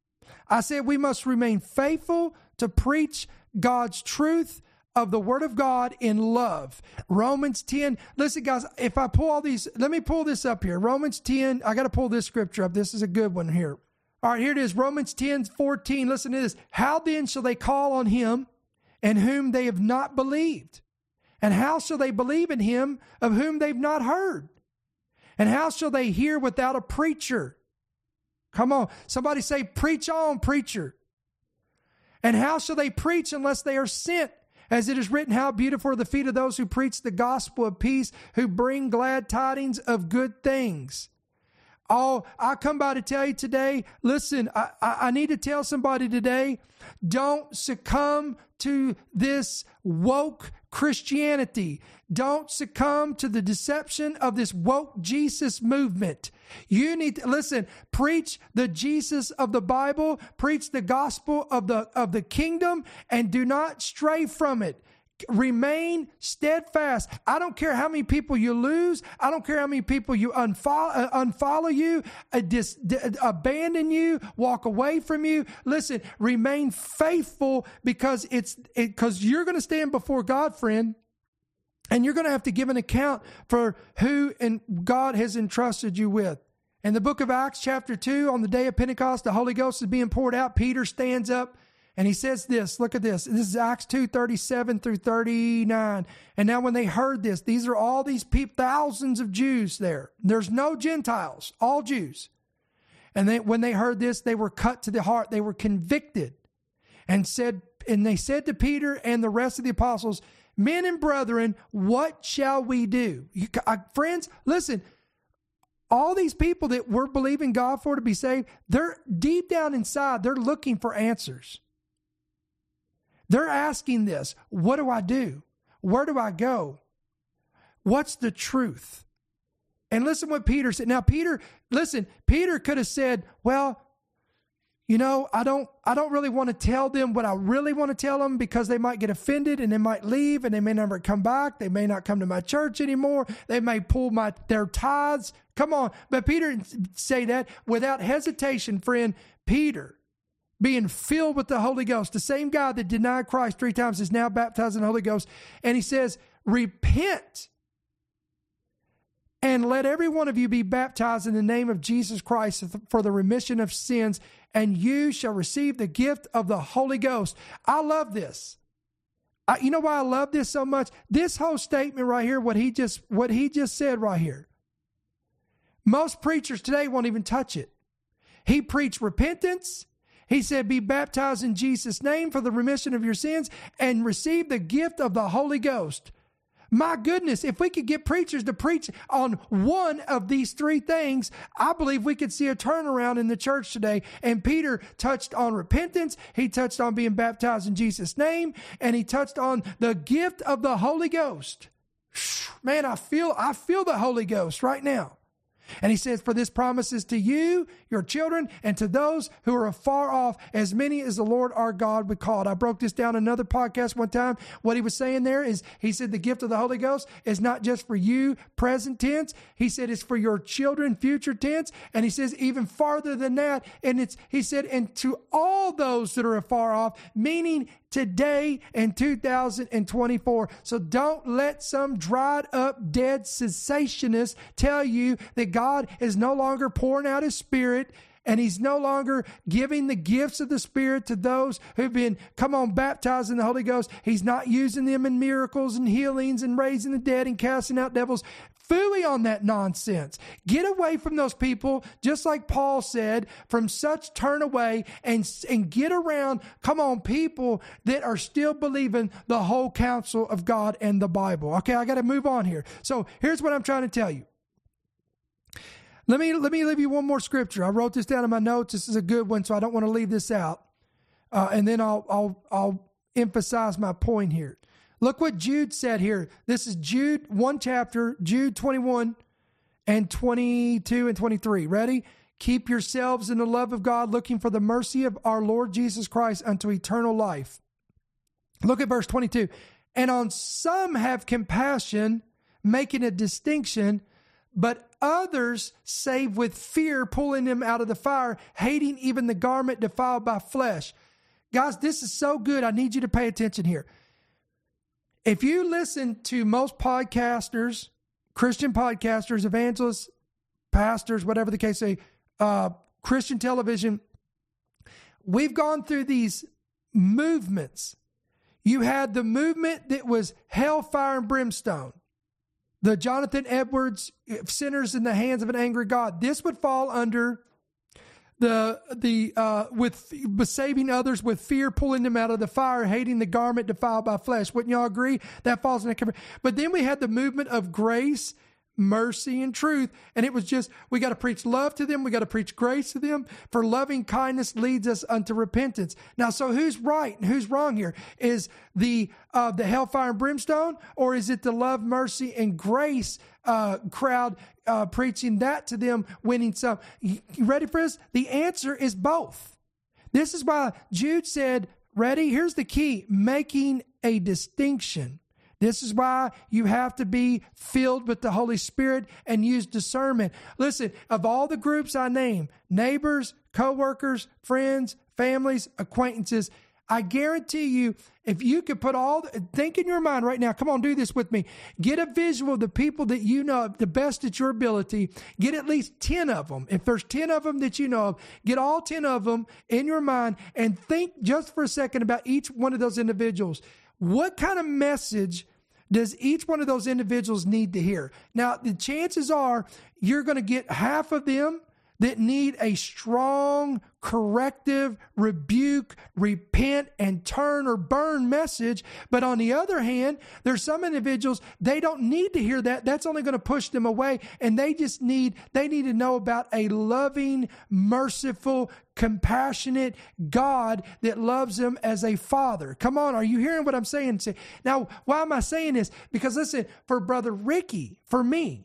I said we must remain faithful to preach God's truth of the word of God in love. Romans ten. Listen, guys, if I pull all these, let me pull this up here. Romans ten. I got to pull this scripture up. This is a good one here. All right, here it is. Romans ten, fourteen. Listen to this. How then shall they call on him in whom they have not believed? And how shall they believe in him of whom they've not heard? And how shall they hear without a preacher? Come on. Somebody say, preach on, preacher. And how shall they preach unless they are sent? As it is written, how beautiful are the feet of those who preach the gospel of peace, who bring glad tidings of good things. Oh, I come by to tell you today, listen, I, I, I need to tell somebody today, don't succumb to this woke Christianity. Don't succumb to the deception of this woke Jesus movement. You need to, listen, preach the Jesus of the Bible, preach the gospel of the, of the kingdom, and do not stray from it. Remain steadfast. I don't care how many people you lose. I don't care how many people you unfollow, uh, unfollow you, uh, dis, d- abandon you, walk away from you. Listen, remain faithful, because it's because it, you're going to stand before God, friend, and you're going to have to give an account for who and God has entrusted you with. In the book of Acts, chapter two, on the day of Pentecost, the Holy Ghost is being poured out. Peter stands up and he says this. Look at this. This is Acts two, thirty-seven through thirty-nine. And now when they heard this, these are all these people, thousands of Jews there. There's no Gentiles, all Jews. And they, when they heard this, they were cut to the heart. They were convicted and said, and they said to Peter and the rest of the apostles, men and brethren, what shall we do? You, uh, friends, listen, all these people that we're believing God for to be saved, they're deep down inside, they're looking for answers. They're asking this, what do I do? Where do I go? What's the truth? And listen what Peter said. Now, Peter, listen, Peter could have said, well, you know, I don't, I don't really want to tell them what I really want to tell them, because they might get offended and they might leave and they may never come back. They may not come to my church anymore. They may pull my, their tithes. Come on. But Peter didn't say that. Without hesitation, friend, Peter, being filled with the Holy Ghost, the same God that denied Christ three times is now baptized in the Holy Ghost. And he says, repent and let every one of you be baptized in the name of Jesus Christ for the remission of sins, and you shall receive the gift of the Holy Ghost. I love this. I, you know why I love this so much? This whole statement right here, what he just what he just said right here. Most preachers today won't even touch it. He preached repentance. He said, be baptized in Jesus' name for the remission of your sins and receive the gift of the Holy Ghost. My goodness, if we could get preachers to preach on one of these three things, I believe we could see a turnaround in the church today. And Peter touched on repentance. He touched on being baptized in Jesus' name. And he touched on the gift of the Holy Ghost. Man, I feel, I feel the Holy Ghost right now. And he says, for this promise is to you, your children, and to those who are afar off, as many as the Lord our God would call it. I broke this down in another podcast one time. What he was saying there is, he said the gift of the Holy Ghost is not just for you, present tense. He said it's for your children, future tense. And he says even farther than that. And it's, he said, and to all those that are afar off, meaning today in two thousand twenty-four. So don't let some dried up dead cessationist tell you that God is no longer pouring out his Spirit and he's no longer giving the gifts of the Spirit to those who've been, come on, baptized in the Holy Ghost. He's not using them in miracles and healings and raising the dead and casting out devils. Fooey on that nonsense. Get away from those people, just like Paul said, from such turn away and, and get around, come on, people that are still believing the whole counsel of God and the Bible. Okay, I got to move on here. So here's what I'm trying to tell you. Let me, let me leave you one more scripture. I wrote this down in my notes. This is a good one, so I don't want to leave this out. Uh, and then I'll, I'll, I'll emphasize my point here. Look what Jude said here. This is Jude, one chapter, Jude twenty-one and twenty-two and twenty-three. Ready? Keep yourselves in the love of God, looking for the mercy of our Lord Jesus Christ unto eternal life. Look at verse twenty-two. And on some have compassion, making a distinction, but others save with fear, pulling them out of the fire, hating even the garment defiled by flesh. Guys, this is so good. I need you to pay attention here. If you listen to most podcasters, Christian podcasters, evangelists, pastors, whatever the case may be, uh, Christian television, we've gone through these movements. You had the movement that was hellfire and brimstone. The Jonathan Edwards, sinners in the hands of an angry God. This would fall under the the uh, with saving others with fear, pulling them out of the fire, hating the garment defiled by flesh. Wouldn't y'all agree? That falls in that category. But then we had the movement of grace, mercy, and truth. And it was just, we got to preach love to them. We got to preach grace to them. For loving kindness leads us unto repentance. Now, so who's right and who's wrong here? Is the uh, the hellfire and brimstone, or is it the love, mercy, and grace uh, crowd uh, preaching that to them, winning some? You ready for this? The answer is both. This is why Jude said, ready? Here's the key, making a distinction. This is why you have to be filled with the Holy Spirit and use discernment. Listen, of all the groups I name, neighbors, coworkers, friends, families, acquaintances, I guarantee you, if you could put all, think in your mind right now, come on, do this with me. Get a visual of the people that you know the best at your ability. Get at least ten of them. If there's ten of them that you know of, get all ten of them in your mind and think just for a second about each one of those individuals. What kind of message does each one of those individuals need to hear? Now, the chances are you're going to get half of them that need a strong corrective, rebuke, repent, and turn or burn message. But on the other hand, there's some individuals, they don't need to hear that. That's only going to push them away. And they just need, they need to know about a loving, merciful, compassionate God that loves them as a father. Come on, are you hearing what I'm saying? Now, why am I saying this? Because listen, for Brother Ricky, for me,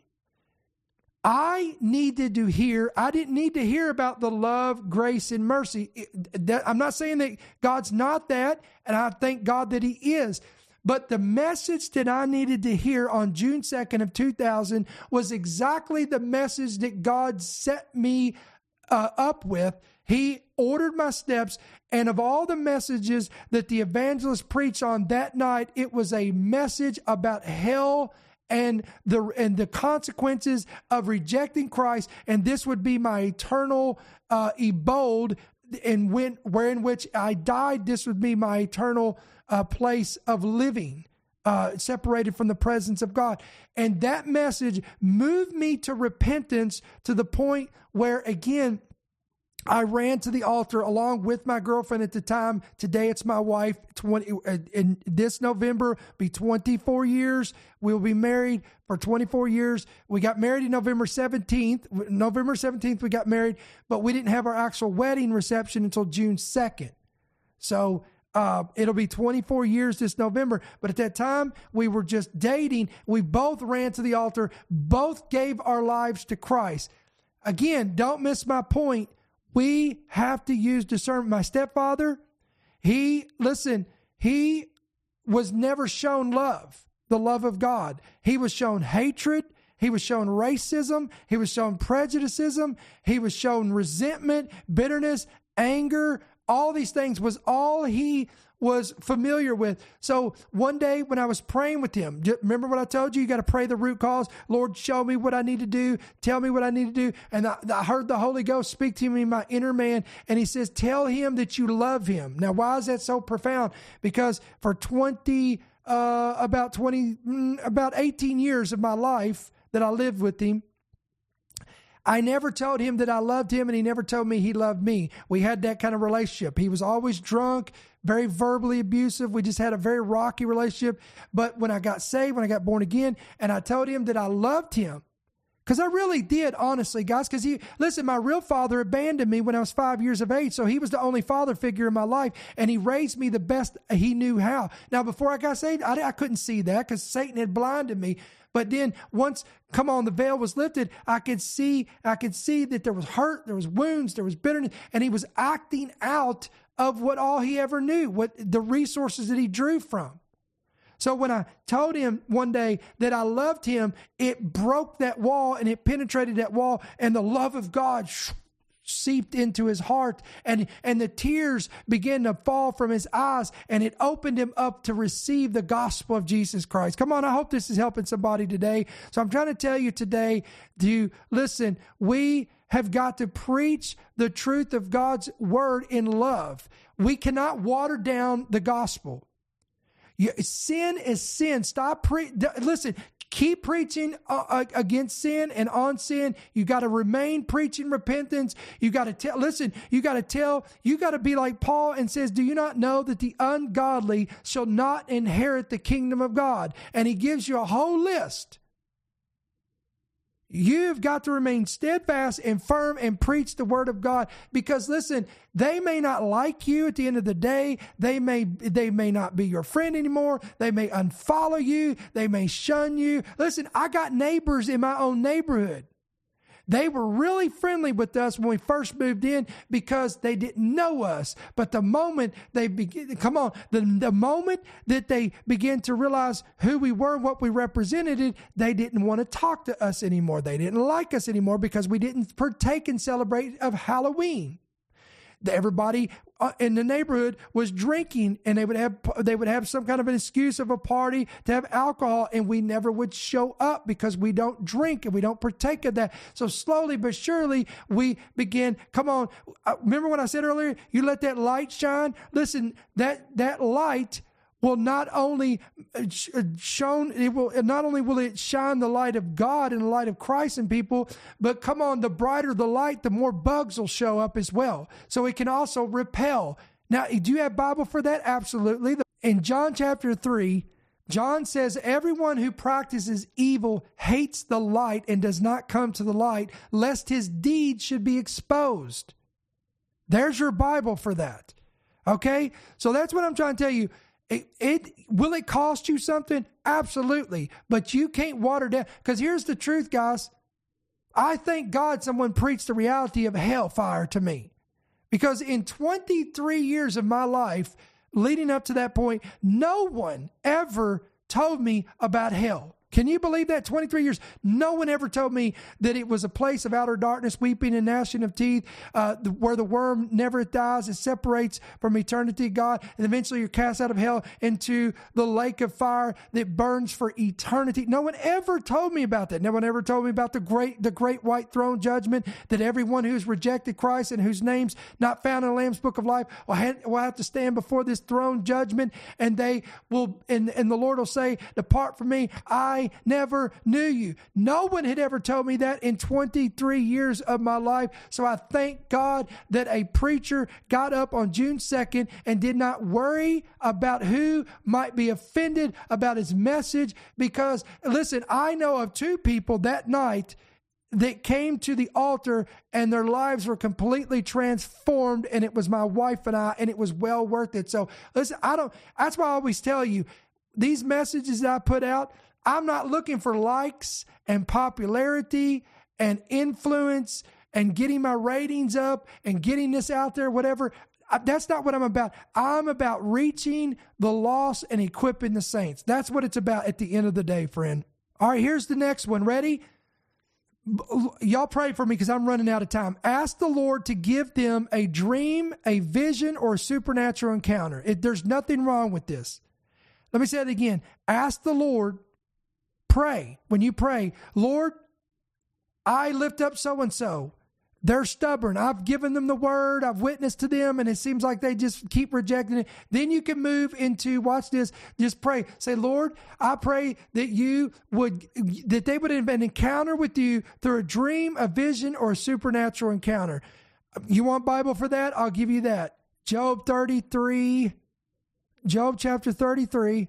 I needed to hear, I didn't need to hear about the love, grace, and mercy. I'm not saying that God's not that, and I thank God that he is. But the message that I needed to hear on June second of two thousand was exactly the message that God set me uh, up with. He ordered my steps, and of all the messages that the evangelist preached on that night, it was a message about hell and the and the consequences of rejecting Christ, and this would be my eternal uh, abode, and when where in which I died, this would be my eternal uh, place of living, uh, separated from the presence of God. And that message moved me to repentance to the point where, again, I ran to the altar along with my girlfriend at the time. Today it's my wife. twenty in this November be twenty-four years. We'll be married for twenty-four years. We got married in November seventeenth. November seventeenth we got married, but we didn't have our actual wedding reception until June second. So uh, it'll be twenty-four years this November. But at that time, we were just dating. We both ran to the altar, both gave our lives to Christ. Again, don't miss my point. We have to use discernment. My stepfather, he, listen, he was never shown love, the love of God. He was shown hatred. He was shown racism. He was shown prejudicism. He was shown resentment, bitterness, anger, All these things was all he was familiar with. So one day when I was praying with him, remember what I told you? You got to pray the root cause. Lord, show me what I need to do. Tell me what I need to do. And I, I heard the Holy Ghost speak to me in my inner man. And he says, tell him that you love him. Now, why is that so profound? Because for twenty, uh, about twenty, about eighteen years of my life that I lived with him, I never told him that I loved him, and he never told me he loved me. We had that kind of relationship. He was always drunk, very verbally abusive. We just had a very rocky relationship. But when I got saved, when I got born again, and I told him that I loved him, because I really did, honestly, guys, because he, listen, my real father abandoned me when I was five years of age, so he was the only father figure in my life, and he raised me the best he knew how. Now, before I got saved, I, I couldn't see that because Satan had blinded me. But then once, come on, the veil was lifted, I could see, I could see that there was hurt, there was wounds, there was bitterness, and he was acting out of what all he ever knew, what the resources that he drew from. So when I told him one day that I loved him, it broke that wall and it penetrated that wall, and the love of God seeped into his heart, and, and the tears began to fall from his eyes, and it opened him up to receive the gospel of Jesus Christ. Come on, I hope this is helping somebody today. So I'm trying to tell you today, to listen, we have got to preach the truth of God's word in love. We cannot water down the gospel. You, sin is sin. Stop pre- listen. Keep preaching uh, against sin and on sin. You got to remain preaching repentance. You got to tell, listen, you got to tell, you got to be like Paul and says, do you not know that the ungodly shall not inherit the kingdom of God? And he gives you a whole list. You've got to remain steadfast and firm and preach the word of God, because listen, they may not like you at the end of the day. They may, they may not be your friend anymore. They may unfollow you. They may shun you. Listen, I got neighbors in my own neighborhood. They were really friendly with us when we first moved in because they didn't know us. But the moment they begin, come on, the, the moment that they began to realize who we were and what we represented, they didn't want to talk to us anymore. They didn't like us anymore because we didn't partake and celebrate of Halloween. Everybody in the neighborhood was drinking, and they would have they would have some kind of an excuse of a party to have alcohol, and we never would show up because we don't drink and we don't partake of that. So slowly but surely we begin. Come on, remember what I said earlier? You let that light shine. Listen, that that light will not only shone, it will not only will it shine the light of God and the light of Christ in people, but come on, the brighter the light, the more bugs will show up as well. So it can also repel. Now, do you have Bible for that? Absolutely. In John chapter three, John says, everyone who practices evil hates the light and does not come to the light, lest his deeds should be exposed. There's your Bible for that. Okay? So that's what I'm trying to tell you. It, it will it cost you something? Absolutely. But you can't water down. Because here's the truth, guys. I thank God someone preached the reality of hellfire to me. Because in twenty-three years of my life, leading up to that point, no one ever told me about hell. Can you believe that? twenty-three years. No one ever told me that it was a place of outer darkness, weeping and gnashing of teeth, uh, the, where the worm never dies. It separates from eternity, God. And eventually you're cast out of hell into the lake of fire that burns for eternity. No one ever told me about that. No one ever told me about the great, the great white throne judgment, that everyone who's rejected Christ and whose name's not found in the Lamb's book of life will have, will have to stand before this throne judgment. And they will, and, and the Lord will say, depart from me, I never knew you. No one had ever told me that in twenty-three years of my life. So I thank God that a preacher got up on June second and did not worry about who might be offended about his message. Because listen, I know of two people that night that came to the altar and their lives were completely transformed, and it was my wife and I, and it was well worth it. So listen, I don't, that's why I always tell you, these messages that I put out, I'm not looking for likes and popularity and influence and getting my ratings up and getting this out there, whatever. That's not what I'm about. I'm about reaching the lost and equipping the saints. That's what it's about at the end of the day, friend. All right, here's the next one. Ready? Y'all pray for me because I'm running out of time. Ask the Lord to give them a dream, a vision, or a supernatural encounter. It, there's nothing wrong with this. Let me say it again. Ask the Lord, pray. When you pray, Lord, I lift up so-and-so. They're stubborn. I've given them the word. I've witnessed to them, and it seems like they just keep rejecting it. Then you can move into, watch this, just pray. Say, Lord, I pray that you would, that they would have an encounter with you through a dream, a vision, or a supernatural encounter. You want Bible for that? I'll give you that. Job thirty-three, Job chapter thirty-three,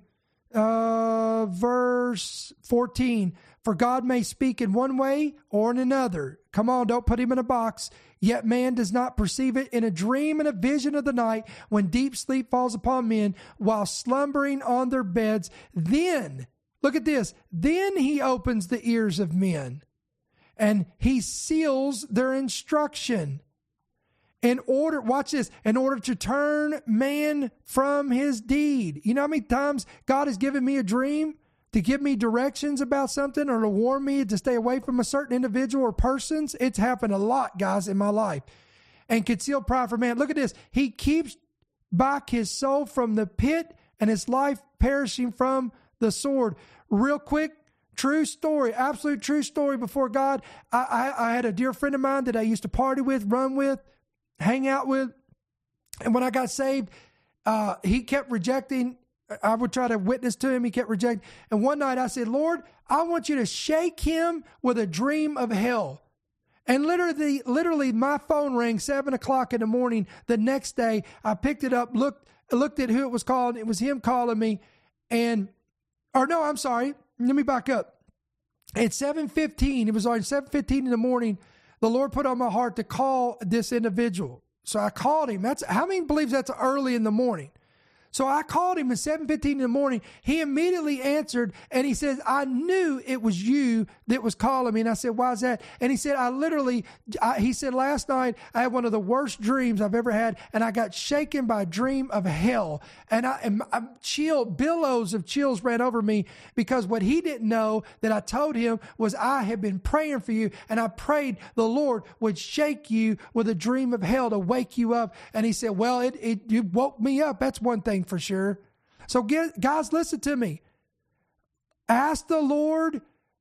uh, verse fourteen. For God may speak in one way or in another. Come on, don't put him in a box. Yet man does not perceive it. In a dream and a vision of the night, when deep sleep falls upon men while slumbering on their beds, then, look at this, then he opens the ears of men and he seals their instruction. In order, watch this, in order to turn man from his deed. You know how many times God has given me a dream to give me directions about something or to warn me to stay away from a certain individual or persons? It's happened a lot, guys, in my life. And concealed pride for man. Look at this. He keeps back his soul from the pit and his life perishing from the sword. Real quick, true story, absolute true story before God. I, I, I had a dear friend of mine that I used to party with, run with, hang out with. And when I got saved, uh, he kept rejecting. I would try to witness to him. He kept rejecting. And one night I said, Lord, I want you to shake him with a dream of hell. And literally, literally my phone rang seven o'clock in the morning. The next day I picked it up, looked, looked at who it was calling. It was him calling me. And, or no, I'm sorry. Let me back up. At seven fifteen, it was already seven fifteen in the morning. The Lord put on my heart to call this individual. So I called him. That's, how many believes that's early in the morning? So I called him at seven fifteen in the morning. He immediately answered and he says, I knew it was you that was calling me. And I said, why is that? And he said, I literally, I, he said, last night I had one of the worst dreams I've ever had. And I got shaken by a dream of hell. And I, and I'm chill, billows of chills ran over me because what he didn't know that I told him was I had been praying for you. And I prayed the Lord would shake you with a dream of hell to wake you up. And he said, well, it, it, you woke me up. That's one thing for sure. So get, guys, listen to me. Ask the Lord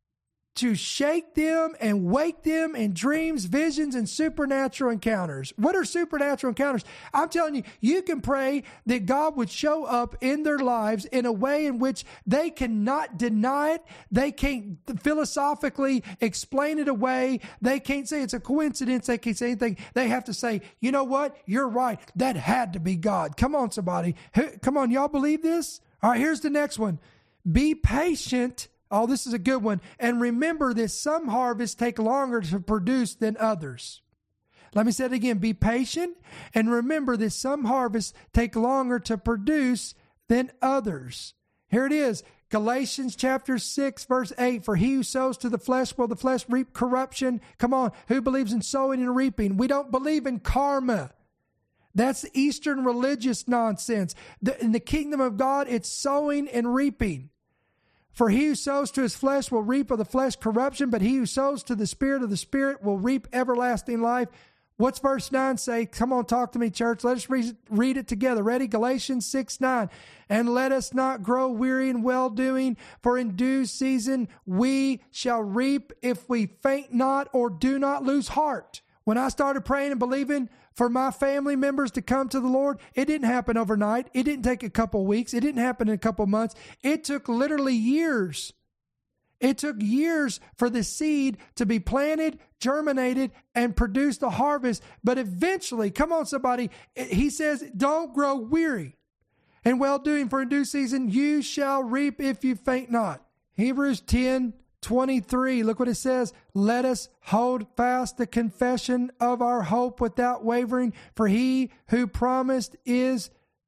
to shake them and wake them in dreams, visions, and supernatural encounters. What are supernatural encounters? I'm telling you, you can pray that God would show up in their lives in a way in which they cannot deny it. They can't philosophically explain it away. They can't say it's a coincidence. They can't say anything. They have to say, you know what? You're right. That had to be God. Come on, somebody. Come on, y'all believe this? All right, here's the next one. Be patient. Oh, this is a good one. And remember that some harvests take longer to produce than others. Let me say it again. Be patient and remember that some harvests take longer to produce than others. Here it is. Galatians chapter six, verse eight. For he who sows to the flesh will the flesh reap corruption. Come on. Who believes in sowing and reaping? We don't believe in karma. That's Eastern religious nonsense. The, in the kingdom of God, it's sowing and reaping. For he who sows to his flesh will reap of the flesh corruption, but he who sows to the Spirit of the Spirit will reap everlasting life. What's verse nine say? Come on, talk to me, church. Let us read, read it together. Ready? Galatians six nine. And let us not grow weary in well-doing, for in due season we shall reap if we faint not or do not lose heart. When I started praying and believing for my family members to come to the Lord, it didn't happen overnight. It didn't take a couple of weeks. It didn't happen in a couple of months. It took literally years. It took years for the seed to be planted, germinated, and produce the harvest. But eventually, come on somebody, he says, don't grow weary in well-doing, for in due season you shall reap if you faint not. Hebrews ten twenty-three, look what it says. Let us hold fast the confession of our hope without wavering, for he who promised is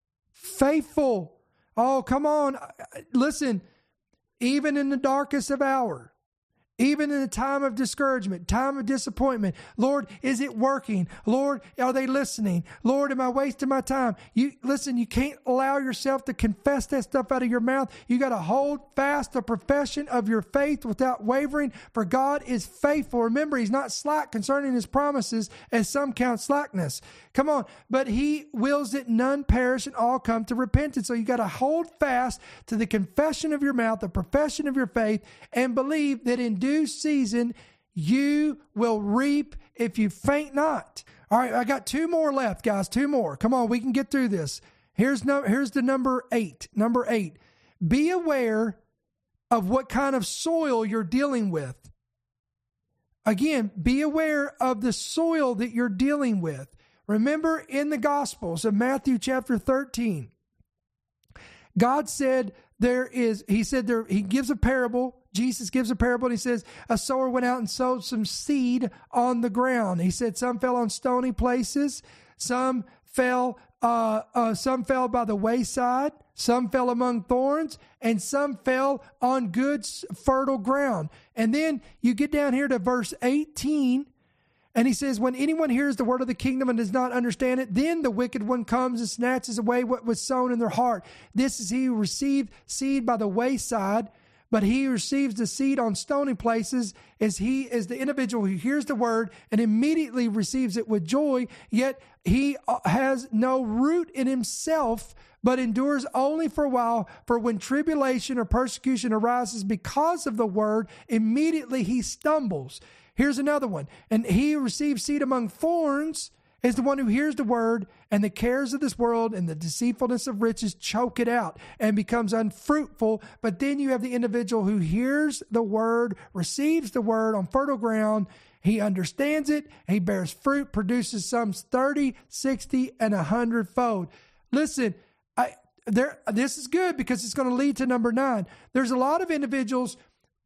faithful. Oh, come on. Listen, even in the darkest of hour, Even in the time of discouragement, time of disappointment. Lord, is it working? Lord, are they listening? Lord, am I wasting my time? You listen, you can't allow yourself to confess that stuff out of your mouth. You got to hold fast the profession of your faith without wavering, for God is faithful. Remember, he's not slack concerning his promises, as some count slackness. Come on. But he wills that none perish and all come to repentance. So you got to hold fast to the confession of your mouth, the profession of your faith, and believe that in due season you will reap if you faint not. All right, I got two more left, guys. Two more. Come on, we can get through this. Here's no, here's the number eight. Number eight. Be aware of what kind of soil you're dealing with. Again, be aware of the soil that you're dealing with. Remember in the Gospels of Matthew chapter thirteen, God said there is, he said there, he gives a parable. Jesus gives a parable and he says, a sower went out and sowed some seed on the ground. He said some fell on stony places, some fell, uh, uh, some fell by the wayside, some fell among thorns, and some fell on good fertile ground. And then you get down here to verse eighteen, and he says, when anyone hears the word of the kingdom and does not understand it, then the wicked one comes and snatches away what was sown in their heart. This is he who received seed by the wayside, but he who receives the seed on stony places is he is the individual who hears the word and immediately receives it with joy, yet he has no root in himself, but endures only for a while. For when tribulation or persecution arises because of the word, immediately he stumbles. Here's another one. And he who receives seed among thorns is the one who hears the word, and the cares of this world and the deceitfulness of riches choke it out and becomes unfruitful. But then you have the individual who hears the word, receives the word on fertile ground. He understands it. He bears fruit, produces some thirty, sixty, and a hundred fold. Listen, I, there. This is good because it's going to lead to number nine. There's a lot of individuals.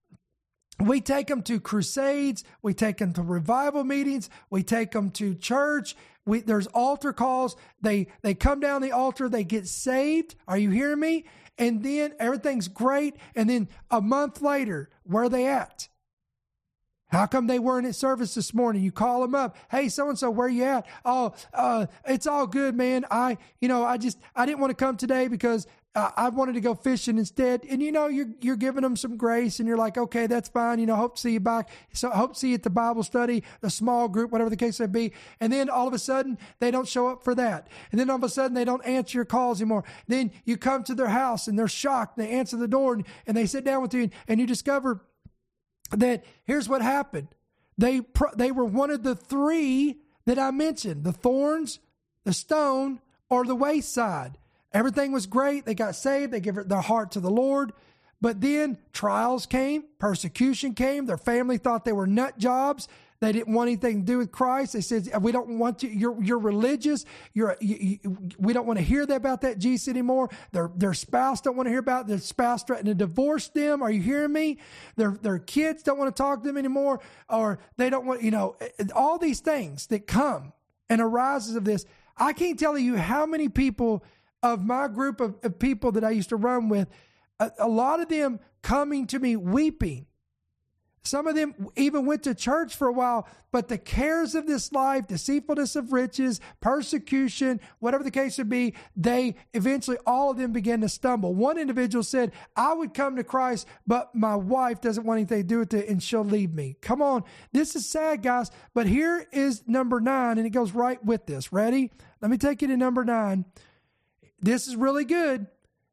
We take them to crusades. We take them to revival meetings. We take them to church. We, there's altar calls. They they come down the altar. They get saved. Are you hearing me? And then everything's great. And then a month later, where are they at? How come they weren't at service this morning? You call them up. Hey, so-and-so, where you at? Oh, uh, it's all good, man. I, you know, I just, I didn't want to come today because uh, I wanted to go fishing instead. And, you know, you're, you're giving them some grace and you're like, okay, that's fine. You know, hope to see you back. So hope to see you at the Bible study, the small group, whatever the case may be. And then all of a sudden they don't show up for that. And then all of a sudden they don't answer your calls anymore. Then you come to their house and they're shocked. They answer the door and, and they sit down with you and you discover that here's what happened. They they were one of the three that I mentioned, the thorns, the stone, or the wayside. Everything was great. They got saved. They gave their heart to the Lord. But then trials came, persecution came. Their family thought they were nut jobs. They didn't want anything to do with Christ. They said, we don't want you, you're, you're religious. You're, you, you, we don't want to hear that about that Jesus anymore. Their, their spouse don't want to hear about it. Their spouse threatened to divorce them. Are you hearing me? Their, their kids don't want to talk to them anymore. Or they don't want, you know, all these things that come and arises of this. I can't tell you how many people of my group of, of people that I used to run with, a, a lot of them coming to me weeping. Some of them even went to church for a while, but the cares of this life, deceitfulness of riches, persecution, whatever the case would be, they eventually, all of them began to stumble. One individual said, I would come to Christ, but my wife doesn't want anything to do with it and she'll leave me. Come on. This is sad, guys, but here is number nine, and it goes right with this. Ready? Let me take you to number nine. This is really good.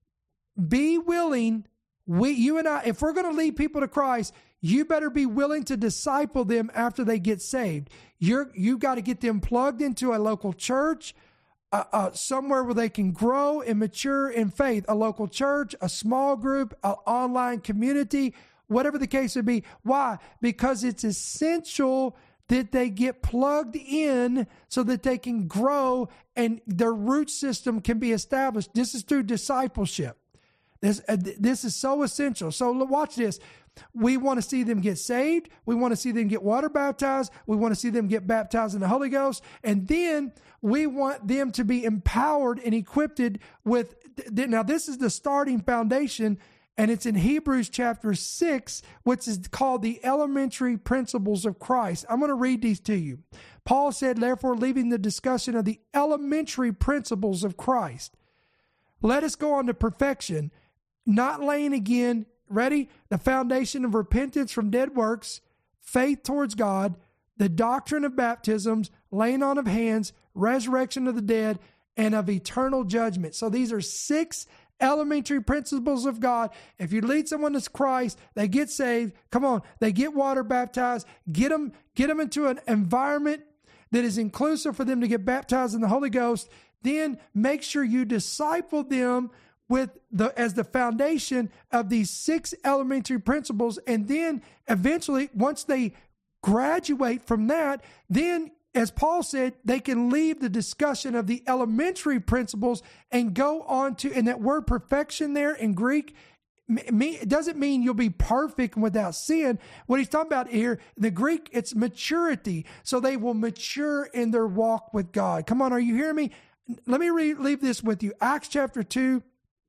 Be willing. We, you and I, if we're going to lead people to Christ, you better be willing to disciple them after they get saved. You're, you got to get them plugged into a local church, uh, uh, somewhere where they can grow and mature in faith. A local church, a small group, an online community, whatever the case would be. Why? Because it's essential that they get plugged in so that they can grow and their root system can be established. This is through discipleship. This, uh, this is so essential. So watch this. We want to see them get saved. We want to see them get water baptized. We want to see them get baptized in the Holy Ghost. And then we want them to be empowered and equipped with, now this is the starting foundation. And it's in Hebrews chapter six, which is called the elementary principles of Christ. I'm going to read these to you. Paul said, therefore, leaving the discussion of the elementary principles of Christ, let us go on to perfection, not laying again, ready, the foundation of repentance from dead works, faith towards God, the doctrine of baptisms, laying on of hands, resurrection of the dead, and of eternal judgment. So these are six elementary principles of God. If you lead someone to Christ, they get saved. Come on, they get water baptized. Get them, get them into an environment that is inclusive for them to get baptized in the Holy Ghost. Then make sure you disciple them with the as the foundation of these six elementary principles. And then eventually, once they graduate from that, then as Paul said, they can leave the discussion of the elementary principles and go on to, and that word perfection there in Greek, it doesn't mean you'll be perfect and without sin. What he's talking about here, the Greek, it's maturity. So they will mature in their walk with God. Come on, are you hearing me? Let me re- leave this with you. Acts chapter two,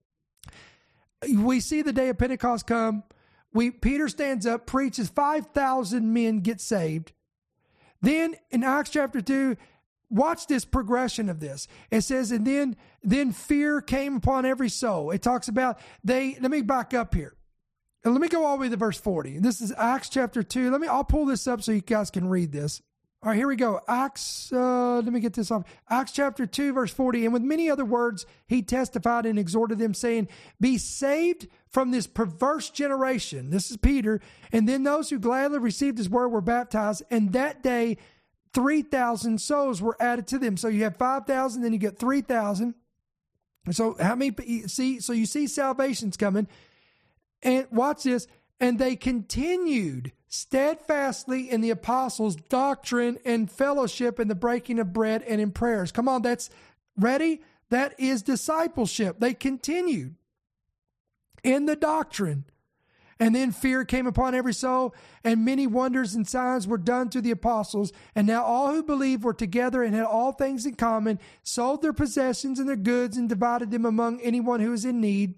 we see the day of Pentecost come. We Peter stands up, preaches, five thousand men get saved. Then in Acts chapter two, watch this progression of this. It says, and then, then fear came upon every soul. It talks about they, let me back up here. And let me go all the way to verse forty. This is Acts chapter two. Let me, I'll pull this up so you guys can read this. All right, here we go. Acts, uh, let me get this off. Acts chapter two, verse forty. And with many other words, he testified and exhorted them, saying, be saved from this perverse generation. This is Peter. And then those who gladly received his word were baptized. And that day, three thousand souls were added to them. So you have five thousand, then you get three thousand. So how many, see, so you see salvation's coming. And watch this. And they continued steadfastly in the apostles' doctrine and fellowship in the breaking of bread and in prayers. Come on, that's ready. That is discipleship. They continued in the doctrine. And then fear came upon every soul, and many wonders and signs were done through the apostles. And now all who believed were together and had all things in common, sold their possessions and their goods and divided them among anyone who was in need.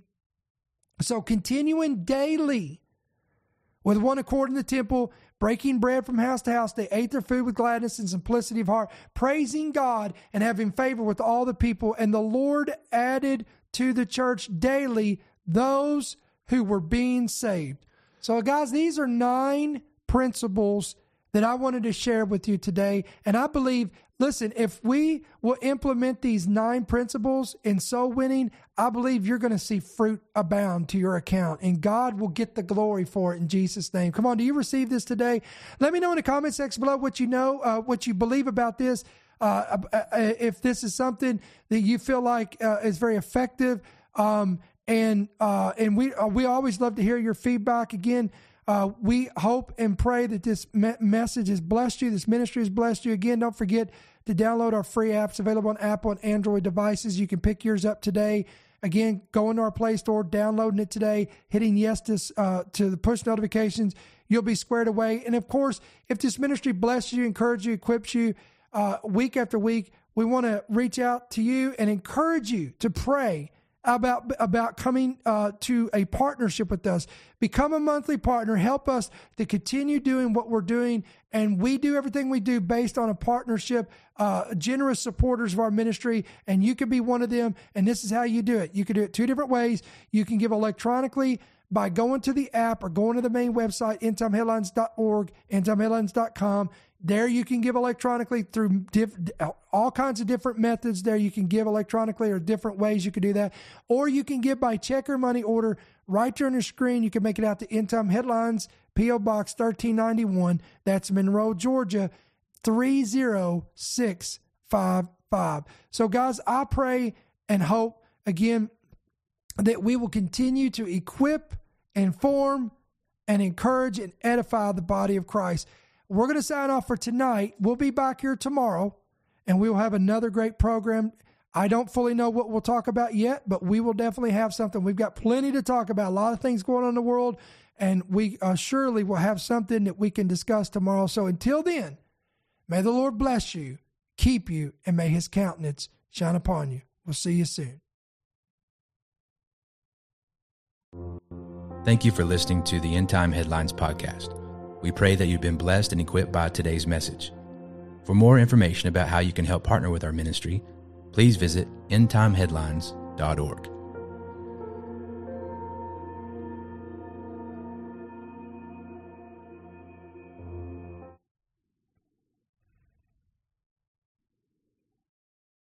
So continuing daily with one accord in the temple, breaking bread from house to house, they ate their food with gladness and simplicity of heart, praising God and having favor with all the people. And the Lord added to the church daily those who were being saved. So guys, these are nine principles that I wanted to share with you today. And I believe, listen, if we will implement these nine principles in soul winning, I believe you're going to see fruit abound to your account, and God will get the glory for it in Jesus' name. Come on, do you receive this today? Let me know in the comment section below what you know, uh, what you believe about this. Uh, if this is something that you feel like uh, is very effective, um, and uh, and we uh, we always love to hear your feedback. Again, uh, we hope and pray that this me- message has blessed you. This ministry has blessed you. Again, don't forget to download our free apps available on Apple and Android devices. You can pick yours up today. Again, go into our Play Store, downloading it today, hitting yes to, uh, to the push notifications. You'll be squared away. And of course, if this ministry blesses you, encourages you, equips you uh, week after week, we want to reach out to you and encourage you to pray about about coming uh, to a partnership with us. Become a monthly partner. Help us to continue doing what we're doing. And we do everything we do based on a partnership, uh, generous supporters of our ministry. And you can be one of them. And this is how you do it. You can do it two different ways. You can give electronically by going to the app or going to the main website, end time headlines dot org, end time headlines dot com. There you can give electronically through diff- all kinds of different methods. There you can give electronically, or different ways you can do that. Or you can give by check or money order right there on your screen. You can make it out to End Time Headlines, P O Box thirteen ninety-one. That's Monroe, Georgia, three zero six five five. So guys, I pray and hope, again, that we will continue to equip, inform, and encourage and edify the body of Christ. We're going to sign off for tonight. We'll be back here tomorrow, and we will have another great program. I don't fully know what we'll talk about yet, but we will definitely have something. We've got plenty to talk about, a lot of things going on in the world, and we uh, surely will have something that we can discuss tomorrow. So until then, may the Lord bless you, keep you, and may his countenance shine upon you. We'll see you soon. Thank you for listening to the End Time Headlines podcast. We pray that you've been blessed and equipped by today's message. For more information about how you can help partner with our ministry, please visit end time headlines dot org.